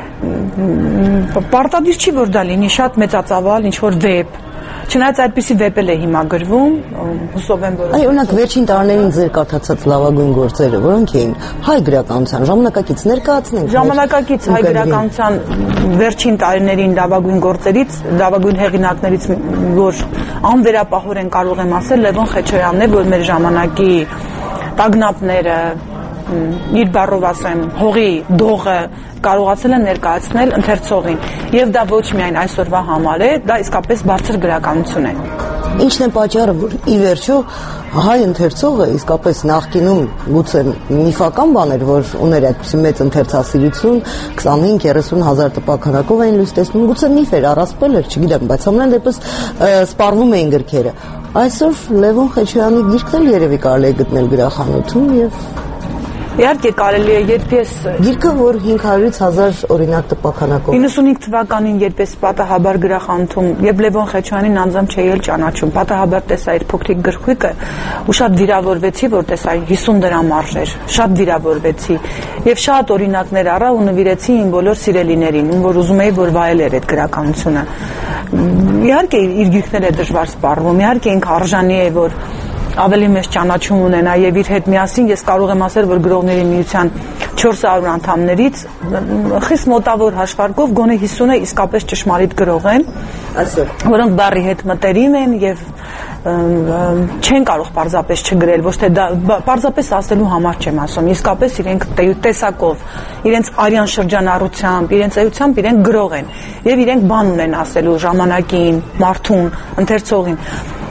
պարտադիր չի, որ դա լինի շատ մեծածավալ ինչ որ վեբ։ Չնայած այդպիսի վեպել է հիմա գրվում, հուսով եմ, որ... Այ, օրինակ, վերջին տարիներին ձեր կարդացած լավագույն գործերը, որոնք էին հայ գրականության, ժամանակակից ներկայացնենք... Ժամանակակից հայ գրականության վերջին տարիներին լավագույն գործերից, լավագույն հեղինակներից, որ անվերապահորեն կարող եմ ասել, Լևոն Խեչոյանն է, որ մեր ժամանակի տագնապները, իր բառով ասեմ, հողի դողը կարողացել են ներկայացնել ընթերցողին եւ դա ոչ միայն այսօրվա համար է, դա իսկապես բարձր գրականություն է։ Ինչն է պատճառը, որ ի վերջո հայ ընթերցողը իսկապես նախկինում գուցե միֆական բան էր, որ ուներ այդպիսի մեծ ընթերցասիրություն, քսանհինգ երեսուն հազար տպաքանակով էին լույս տեսնում, գուցե միֆ էր, առասպել էր, չգիտեմ, բայց ամեն դեպս սպառվում էին գրքերը։ Այսօր Լևոն Խեչոյանի գիրքն էլ երևի կարելի է գտնել գրախանութում եւ Իհարկե կարելի է, երբ ես գիրքը, որ հինգ հարյուրից հազար օրինակ տպաքանակով իննսունհինգ թվականին երբ ես պատահաբար գրախանութում եւ Լևոն Խեչոյանին անձամբ չէի էլ ճանաչում, պատահաբար տեսա իր փոքրիկ գրքույկը ու շատ վիրավորվեցի, որ տեսա հիսուն դրամ արժեր, շատ վիրավորվեցի եւ շատ օրինակներ առա ու նվիրեցի իմ բոլոր սիրելիներին, ում որ ուզում էի, որ վայելեր այդ գրականությունը։ Իհարկե իր գիրքները դժվար սպառվում, իհարկե ինքը արժանի է, որ ավելի մեծ ճանաչում ունենա եւ իր հետ միասին ես կարող եմ ասել, որ գրողների միության չորս հարյուր անդամներից խիստ մոտավոր հաշվարկով գոնե հիսունը իսկապես ճշմարիտ գրող են, որոնք բառի հետ մտերիմ են եւ չեն կարող պարզապես չգրել, ոչ թե դա պարզապես ասելու համար չեմ ասում, իսկապես իրենք տեսակով, իրենց արյան շրջանառությամբ, իրենց էությամբ իրենք գրող են եւ իրենք բան ունեն ասելու ժամանակին, մարդուն, ընթերցողին։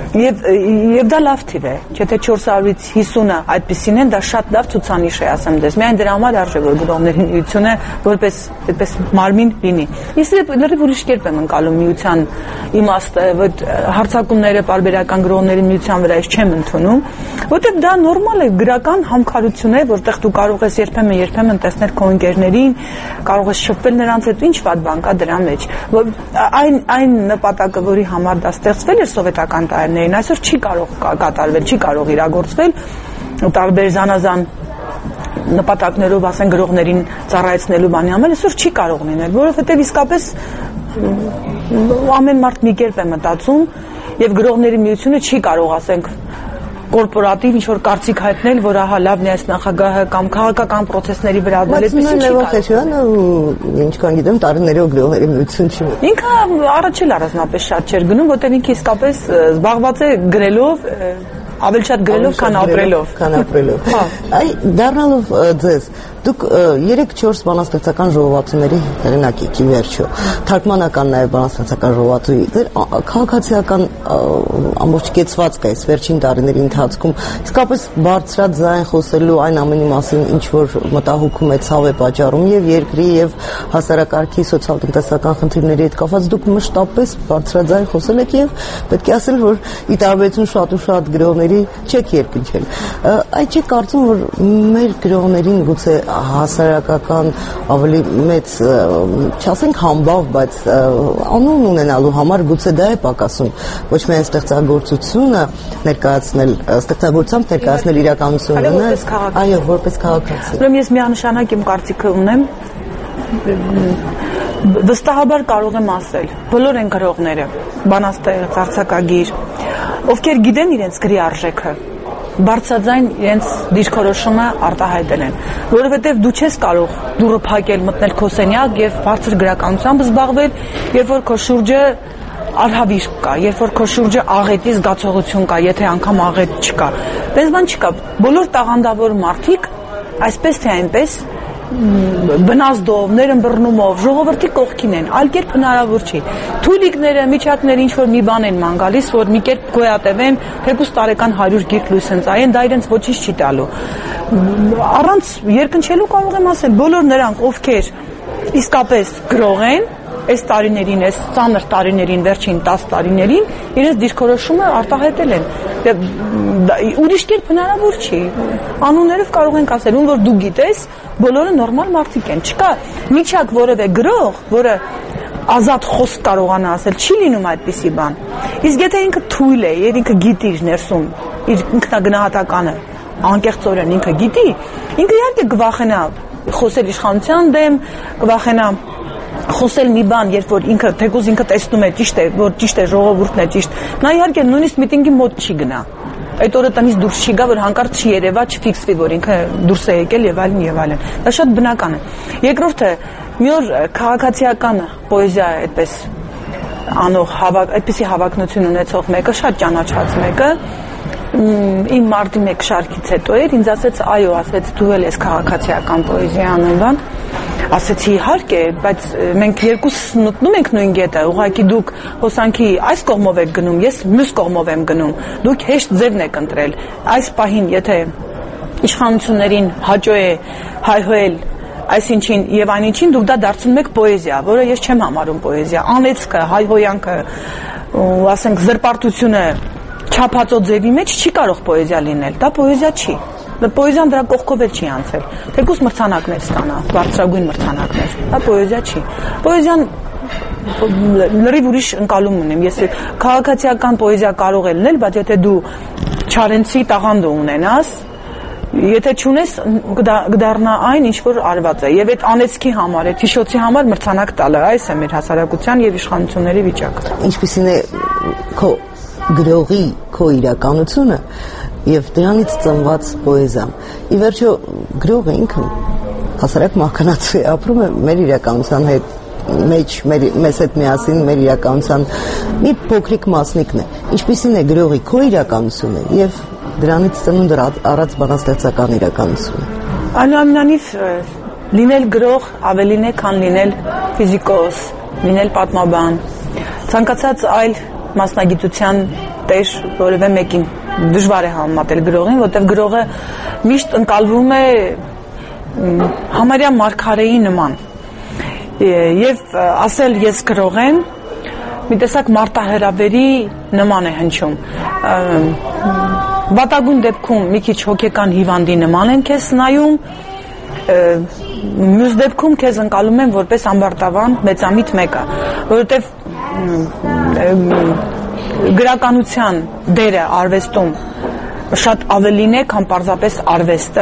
Եվ եւ դա լավ թիվ է, եթե չորս հարյուրից հիսունը այդպեսին են, դա շատ լավ ցուցանիշ է, ասեմ դες։ Միայն դրա համար արժե որ գրողների միությունը որպես այդպես մարմին լինի։ Ես լրիվ ուրիշ կերպ եմ ընկալում միության իմաստը, որ հարցակումները պարբերական գրողների միության վրա ես չեմ ընդունում, որտեղ դա նորմալ է, գրական համքարություն է, որտեղ դու կարող ես երբեմն երբեմն տեսնել քո ընկերներին, կարող ես շփվել նրանց հետ, ինչ վատ բան կա դրա մեջ։ Որ այն այն նպատակը, որի համար դա ստեղծվել էր սովետական տարիներին, այսօր չի կարող կատարվել, չի կարող իրագործվել տարբեր զանազան նպատակներով, ասեն գրողներին ծառայեցնելու բանի համար, այսօր չի կարող լինել, որովհետև իսկապես ամեն մարդ մի կերպ է մտածում եւ գրողների միությունը չի կարող, ասենք, կորպորատիվ ինչ-որ կարծիք հայտնել, որ ահա լավն է այս նախագահը կամ քաղաքական process-ների վրա դնել, այսպես չի կարող։ Ինչքան գիտեմ, տարիներով գրողների միություն չի։ Ինքը առաջ էլ առանձնապես շատ չէր գնում, որտեղ ինքը իսկապես զբաղված է գրելով, ավելի շատ գրելով, քան ապրելով։ Քան ապրելով։ Այ դառնալով ձեզ, դուք երեք չորս բանաստեղծական ժողովածուների հեղինակ եք ի վերջո, թարգմանական նաև բանաստեղծական ժողովածուի, ձեր քաղաքացիական ամբողջ կեցվածքը այս վերջին տարիների ընթացքում իսկապես բարձրաձայն խոսելու այն ամենի մասին, ինչ որ մտահոգում է, ցավ է պատճառում եւ երկրի եւ հասարակարգի սոցիալ-տնտեսական խնդիրների հետ կապված, դուք մշտապես բարձրաձայն խոսել եք եւ պետք է ասել, որ ի տարբերություն շատ ու շատ գրողների չեք երկնչել։ Այդ չի կարծում, որ մեր գրողներին գուցե հասարակական ավելի մեծ, չասենք համբավ, բայց անուն ունենալու համար գուցե դա է պակասում, ոչ միայն ստեղծագործությունը ներկայացնել, ստեղծագործությամբ ներկայացնել իրականությունը, այո, որպես քաղաքացի։ Ուրեմն ես միանշանակ իմ կարծիքը ունեմ, վստահաբար կարող եմ ասել, բոլոր են գրողները, բանաստեղծ, արձակագիր, ովքեր գիտեն իրենց գրի արժեքը, բարձրաձայն իրենց դիրքորոշումը արտահայտել են, որովհետև դու չես կարող դուռը փակել, մտնել քո սենյակ եւ բարձր գրականությամբ զբաղվել, երբ որ քո շուրջը արհավիրք կա, երբ որ քո շուրջը աղետի զգացողություն կա, եթե անգամ աղետ չկա։ Դες բան չկա։ Բոլոր տաղանդավոր մարդիկ այսպես թե այնպես բնազդով, ներըմբռնումով, ժողովրդի կողքին են, այլ կերպ հնարավոր չի։ Թույլիկները, միջակները ինչ որ մի բան են ման գալիս, որ մի կերպ գոյատևեն, թեկուզ տարեկան հարյուր գիրք լույս են ծայեն, դա իրենց ոչինչ չի տալու։ Առանց երկնչելու կարող եմ ասել, բոլոր նրանք, ովքեր իսկապես գրող են, այս տարիներին, այս ծանր տարիներին, վերջին տասը տարիներին իրենց դիրքորոշումը արտահայտել են։ Ուրիշ կերպ հնարավոր չի։ Անուններով կարող ենք ասել, ում որ դու գիտես, բոլորը նորմալ մարդիկ են։ Չկա միջակ որևէ գրող, որը ազատ խոսք կարողանա ասել, չի լինում այդպիսի բան։ Իսկ եթե ինքը թույլ է եւ ինքը գիտի իր ներսում իր ինքնագնահատականը, անկեղծորեն ինքը գիտի, ինքը իհարկե կվախենա խոսել իշխանության դեմ, կվախենա խոսել մի բան, երբ որ ինքը թեկուզ ինքը տեսնում է ճիշտ է, որ ճիշտ է, ժողովուրդն է ճիշտ, նա իհարկե նույնիսկ միտինգի մոտ չի գնա։ Այդ օրը տնից դուրս չի գա, որ հանկարծ չի երևա, չֆիքսվի, որ ինքը դուրս է եկել եւ այլն եւ այլն։ Դա շատ բնական է։ Երկրորդը, մի օր քաղաքացիական պոեզիա այդպես անող հավաք, այդպիսի հավակնություն ունեցող մեկը, շատ ճանաչած մեկը, իմ մարտի մեկ շարքից հետո էր, ինձ ասեց, այո, ասեց, դու էլ ես քաղաքացիական պոեզիա անվան։ Ասեցի իհարկե, բայց մենք երկուսս մտնում ենք նույն գետը, ուղղակի դուք հոսանքի այս կողմով եք գնում, ես մյուս կողմով եմ գնում, դուք հեշտ ձևն եք ընտրել։ Այս պահին, եթե իշխանություններին հաճո է հայհոյել այսինչին եւ այնինչին, դուք դա դարձնում եք պոեզիա, որը ես չեմ համարում պոեզիա։ Անեծքը, հայհոյանքը, ասենք զրպարտությունը չափածո ձևի մեջ չի կարող պոեզիա լինել, դա պոեզիա չի։ Պոեզիան դրա կողքով էլ չի անցել։ Թեկուզ մրցանակներ ստանա, բարձրագույն մրցանակներ։ Դա պոեզիա չի։ Պոեզիան լրիվ ուրիշ ընկալում ունեմ։ Ես քաղաքացիական պոեզիա կարող է լինել, բայց եթե դու Չարենցի տաղանդը ունենաս, եթե չունես, կդառնա այն, ինչ որ արված է։ Եվ այդ անեծքի համար, այդ հիշոցի համար մրցանակ տալը, այս է մեր հասարակության եւ իշխանությունների վիճակը։ Ինչպիսին է քո գրողի, քո իրականությունը եւ դրանից ծնված պոեզիան։ Ի վերջո գրողը ինքը հասարակ մահկանացու է, ապրում է մեր իրականության հետ, մեջ մեր մեզ հետ միասին մեր իրականության մի փոքրիկ մասնիկն է։ Ինչպիսին է գրողի քո իրականությունը եւ դրանից ծնունդ առած բանաստեղծական իրականությունը։ Այնուամենայնիվ լինել գրող ավելին է, քան լինել ֆիզիկոս, լինել պատմաբան, ցանկացած այլ մասնագիտության տեր որևէ մեկին դժվար է համեմատել գրողին, որտեղ գրողը միշտ ընկալվում է համարյա մարգարեի նման։ Եվ ասել ես գրող եմ, մի տեսակ մարտահրավերի նման է հնչում։ Վատագույն դեպքում մի քիչ հոգեկան հիվանդի նման են քեզ նայում, մյուս դեպքում քեզ ընկալում են որպես ամբարտավան մեծամիտ մեկը, որովհետև գրականության դերը արվեստում շատ ավելին է, քան պարզապես արվեստը,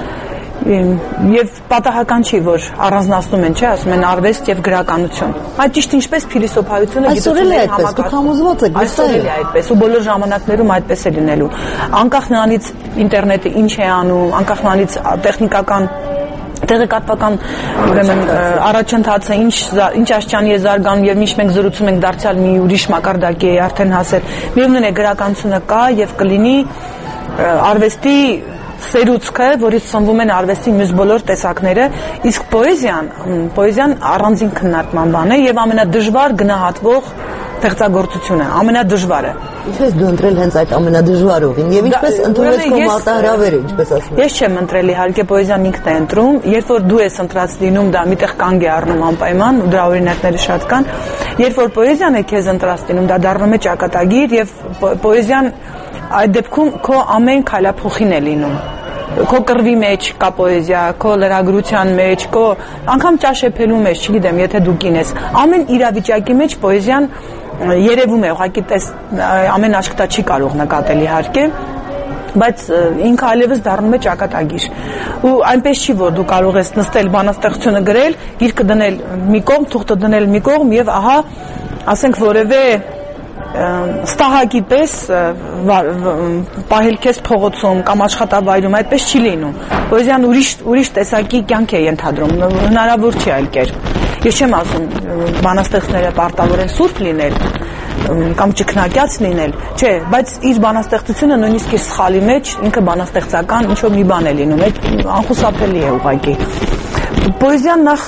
եւ պատահական չի, որ առանձնացնում են, չէ, ասում են արվեստ եւ գրականություն։ Այդ ճիշտ ինչպես փիլիսոփայությունը գիտությունների համակարգում այսօր է այդպես, ու բոլոր ժամանակներում այդպես է լինելու։ Անկախ նրանից ինտերնետը ինչ է անում, անկախ նրանից տեխնիկական տեղեկատվական ուրեմն առաջընթացը ինչ ինչ աշճանի է զարգանում եւ ինչ մենք զրուցում ենք դարձյալ մի ուրիշ մակարդակի է արդեն հասել։ Միևնույն է գրականությունը կա եւ կլինի արվեստի սերուցքը, որից ծնվում են արվեստի մյուս բոլոր տեսակները, իսկ պոեզիան, պոեզիան առանձին քննարկման բան է եւ ամենադժվար գնահատվող ստեղծագործությունը, ամենադժվարը։ Ինչպես դու ընտրել հենց այդ ամենադժվար ուղին եւ ինչպես ընդունեց քո մարտահրավերը, ինչպես ասում ես։ Ես չեմ ընտրել, իհարկե պոեզիան ինքն է ընտրում, երբ որ դու ես ընտրած լինում, դա միտեղ կանգ է առնում անպայման, ու դրա օրինակները շատ կան։ Երբ որ պոեզիան է քեզ ընտրած լինում, դա դառնում է ճակատագիր եւ պոեզիան այդ դեպքում քո ամեն քայլափոխին է լինում։ Քո կռվի մեջ կա պոեզիա, քո լրագրության մեջ, քո անգամ ճաշեփելու մեջ, չգիտեմ, եթե դու կին ես, ամեն իրավիճակի մեջ պոեզիան երևում է, ուղղակի տես ամեն աչք դա չի կարող նկատել իհարկե, բայց ինքը այլևս դառնում է ճակատագիր։ Ու այնպես չի, որ դու կարող ես նստել բանաստեղծությունը գրել, գիրքը դնել մի կողմ, թուղթը դնել մի կողմ եւ ահա, ասենք որևէ ստահակի պես պահել քեզ փողոցում կամ աշխատավայրում, այդպես չի լինում։ Պոեզիան ուրիշ ուրիշ տեսակի կյանք է ենթադրում, հնարավոր չի այլ կերպ։ Ես չեմ ասում բանաստեղծները պարտավոր են սուրբ լինել կամ ճկնակյաց լինել, չէ, բայց իր բանաստեղծությունը նույնիսկ իր սխալի մեջ ինքը բանաստեղծական ինչ որ մի բան է լինում, այդ անխուսափելի է ուղղակի։ Պոեզիան նախ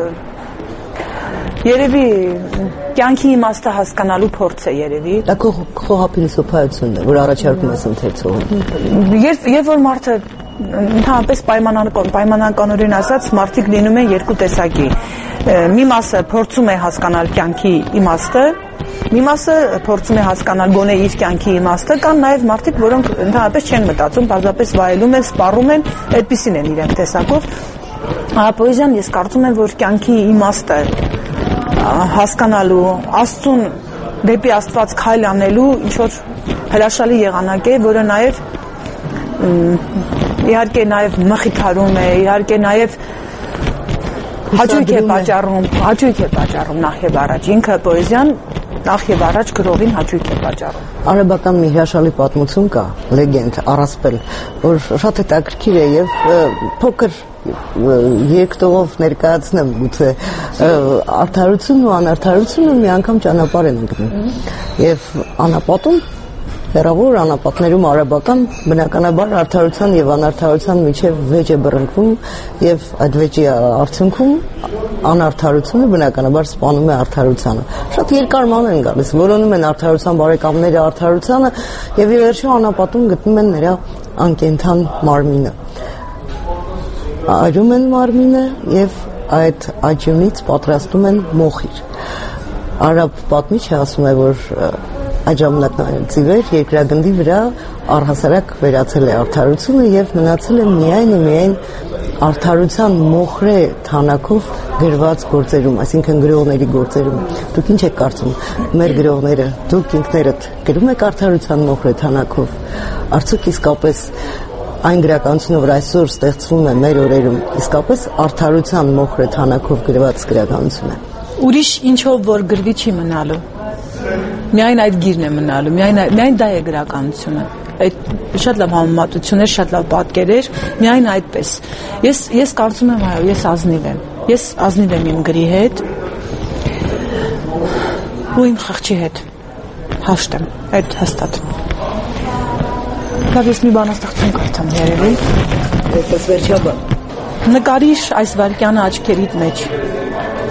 երևի կյանքի իմաստը հասկանալու փորձ է երևի։ Դա քո խոհափիլիսոփայությունն է, որ առաջարկում ես ընթերցողին։ Երբ որ մարդը ընդհանրապես պայմանականորեն ասած մարդիկ լինում են երկու տեսակի։ Մի մասը փորձում է հասկանալ կյանքի իմաստը, մի մասը փորձում է հասկանալ գոնե իր կյանքի իմաստը, կան նաև մարդիկ, որոնք ընդհանրապես չեն մտածում, պարզապես վայելում են, սպառում են, այդպիսին են իրենք տեսակով։ Պոեզիան ես կարծում եմ, որ կյանքի իմաստը հասկանալու, Աստծուն դեպի Աստված քայլ անելու ինչ որ հրաշալի եղանակ է, որը նաև իհարկե նաև մխիթարում է, իհարկե նաև հաճույք է պատճառում, հաճույք է պատճառում նախ եւ առաջ։ Ինքը պոեզիան նախ եւ առաջ գրողին հաճույք է պատճառում։ Արաբական մի հրաշալի պատմություն կա, լեգենդ, առասպել, որ շատ հետաքրքիր է եւ փոքր երկտողով ներկայացնեմ, գուցե արդարությունն ու անարդարությունը մի անգամ ճանապարհ են ընկնում։ Եվ անապատում հեռավոր անապատներում արաբական բնականաբար արդարության եւ անարդարության միջև վեճ է բռնկվում եւ այդ վեճի արդյունքում անարդարությունը բնականաբար սպանում է արդարությանը։ Շատ երկար ման են գալիս, որոնում են արդարության բարեկամները արդարությանը եւ ի վերջո անապատում գտնում են նրա անկենթան մարմինը։ Այրում են մարմինը եւ այդ աճյունից պատրաստում են մոխիր։ Արաբ պատմիչը ասում է, որ այդ ժամանակներից ի վեր երկրագնդի վրա առհասարակ վերացել է արդարությունը եւ մնացել է միայն ու միայն արդարության մոխրե թանակով գրված գործերում, այսինքն գրողների գործերում։ Դուք ինչ եք կարծում, մեր գրողները, դուք ինքներդ գրում եք արդարության մոխրե թանակով, արդյոք իսկապես այն գրականությունը, որ այսօր ստեղծվում է մեր օրերում, իսկապես արդարության մոխրե թանակով գրված գրականություն է։ Ուրիշ ինչով որ գրվի չի մնալու։ Միայն այդ գիրն է մնալու, միայն միայն դա է գրականությունը։ Այդ շատ լավ համեմատություններ, շատ լավ պատկերեր, միայն այդպես։ Ես ես կարծում եմ, այո, ես ազնիվ եմ։ Ես ազնիվ եմ իմ գրի հետ ու իմ խղճի հետ։ Հաշտ եմ, այդ հաստատ։ Լավ, ես մի բանաստեղծություն կարդամ երևի։ Այդպես վերջաբան։ Նկարիր այս վարկյանը աչքերիդ մեջ,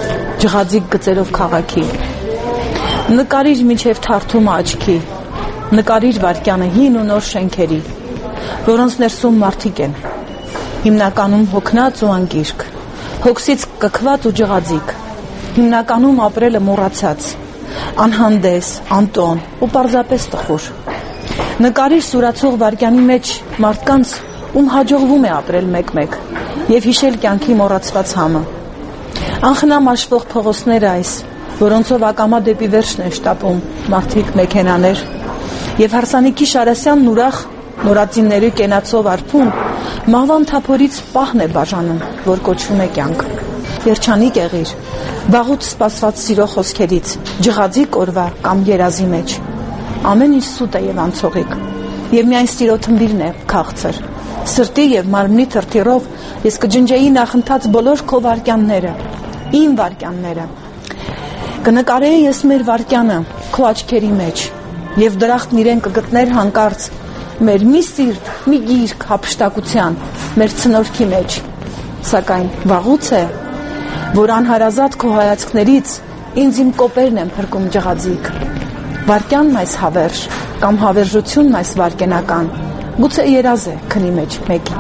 ջղաձիկ գծերով քաղաքի։ Նկարիր մինչև թարթում աչքի, նկարիր վարկյանը հին ու նոր շենքերի, որոնց ներսում մարդիկ են, հիմնականում հոգնած ու անգիրք, հոգսից կքված ու ջղաձիկ, հիմնականում ապրելը մոռացած, անհանդես, անտոն ու պարզապես տխուր։ Նկարիր սուրացող վարկյանի մեջ մարդկանց, ում հաջողվում է ապրել մեկ-մեկ եւ հիշել կյանքի մոռացված համը։ Անխնամ աշխվող փողոցները այս, որոնցով ակամա դեպի վերջն են շտապում մարդիկ, մեքենաներ, եւ հարսանիքի Շարասյանն ուրախ նորածինների կենացով արփում մահվան թափորից պահն է բաժանում, որ կոչվում է կյանք։ Երջանիկ եղիր, վաղուց սպասված սիրո խոսքերից, ջղաձիկ օրվա կամ երազի մեջ։ Ամեն ինչ սուտ է եւ անցողիկ, եւ միայն սիրո թմբիրն է քաղցր։ Սրտի եւ մարմնի թրթիռով ես կջնջեի նախընթաց բոլոր քո վարկյանները, իմ վարկյանները։ Կնկարեի ես մեր վարկյանը քո աչքերի մեջ, եւ դրախտն իրեն կգտներ հանկարծ մեր մի սիրտ, մի գիրք հափշտակության, մեր ցնորքի մեջ։ Սակայն վաղուց է, որ անհարազատ քո հայացքներից ինձ իմ կոպերն են փրկում ջղաձիկ։ Վարկյանն այս հավերժ կամ հավերժությունն այս վարկենական, գուցե երազ է քնի մեջ մեկի։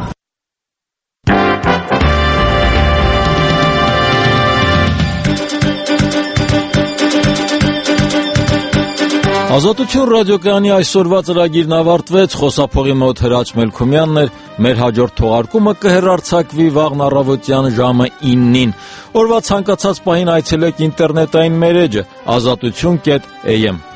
Ազատություն ռադիոկայանի այսօրվա ծրագիրն ավարտվեց, խոսափողի մոտ Հրաչ Մելքումյանն էր, մեր հաջորդ թողարկումը կհեռարձակվի վաղն առավոտյան ժամը իննին։ Օրվա ցանկացած պահին այցելեք ինտերնետային մեր էջը ազատություն կետ էյ էմ։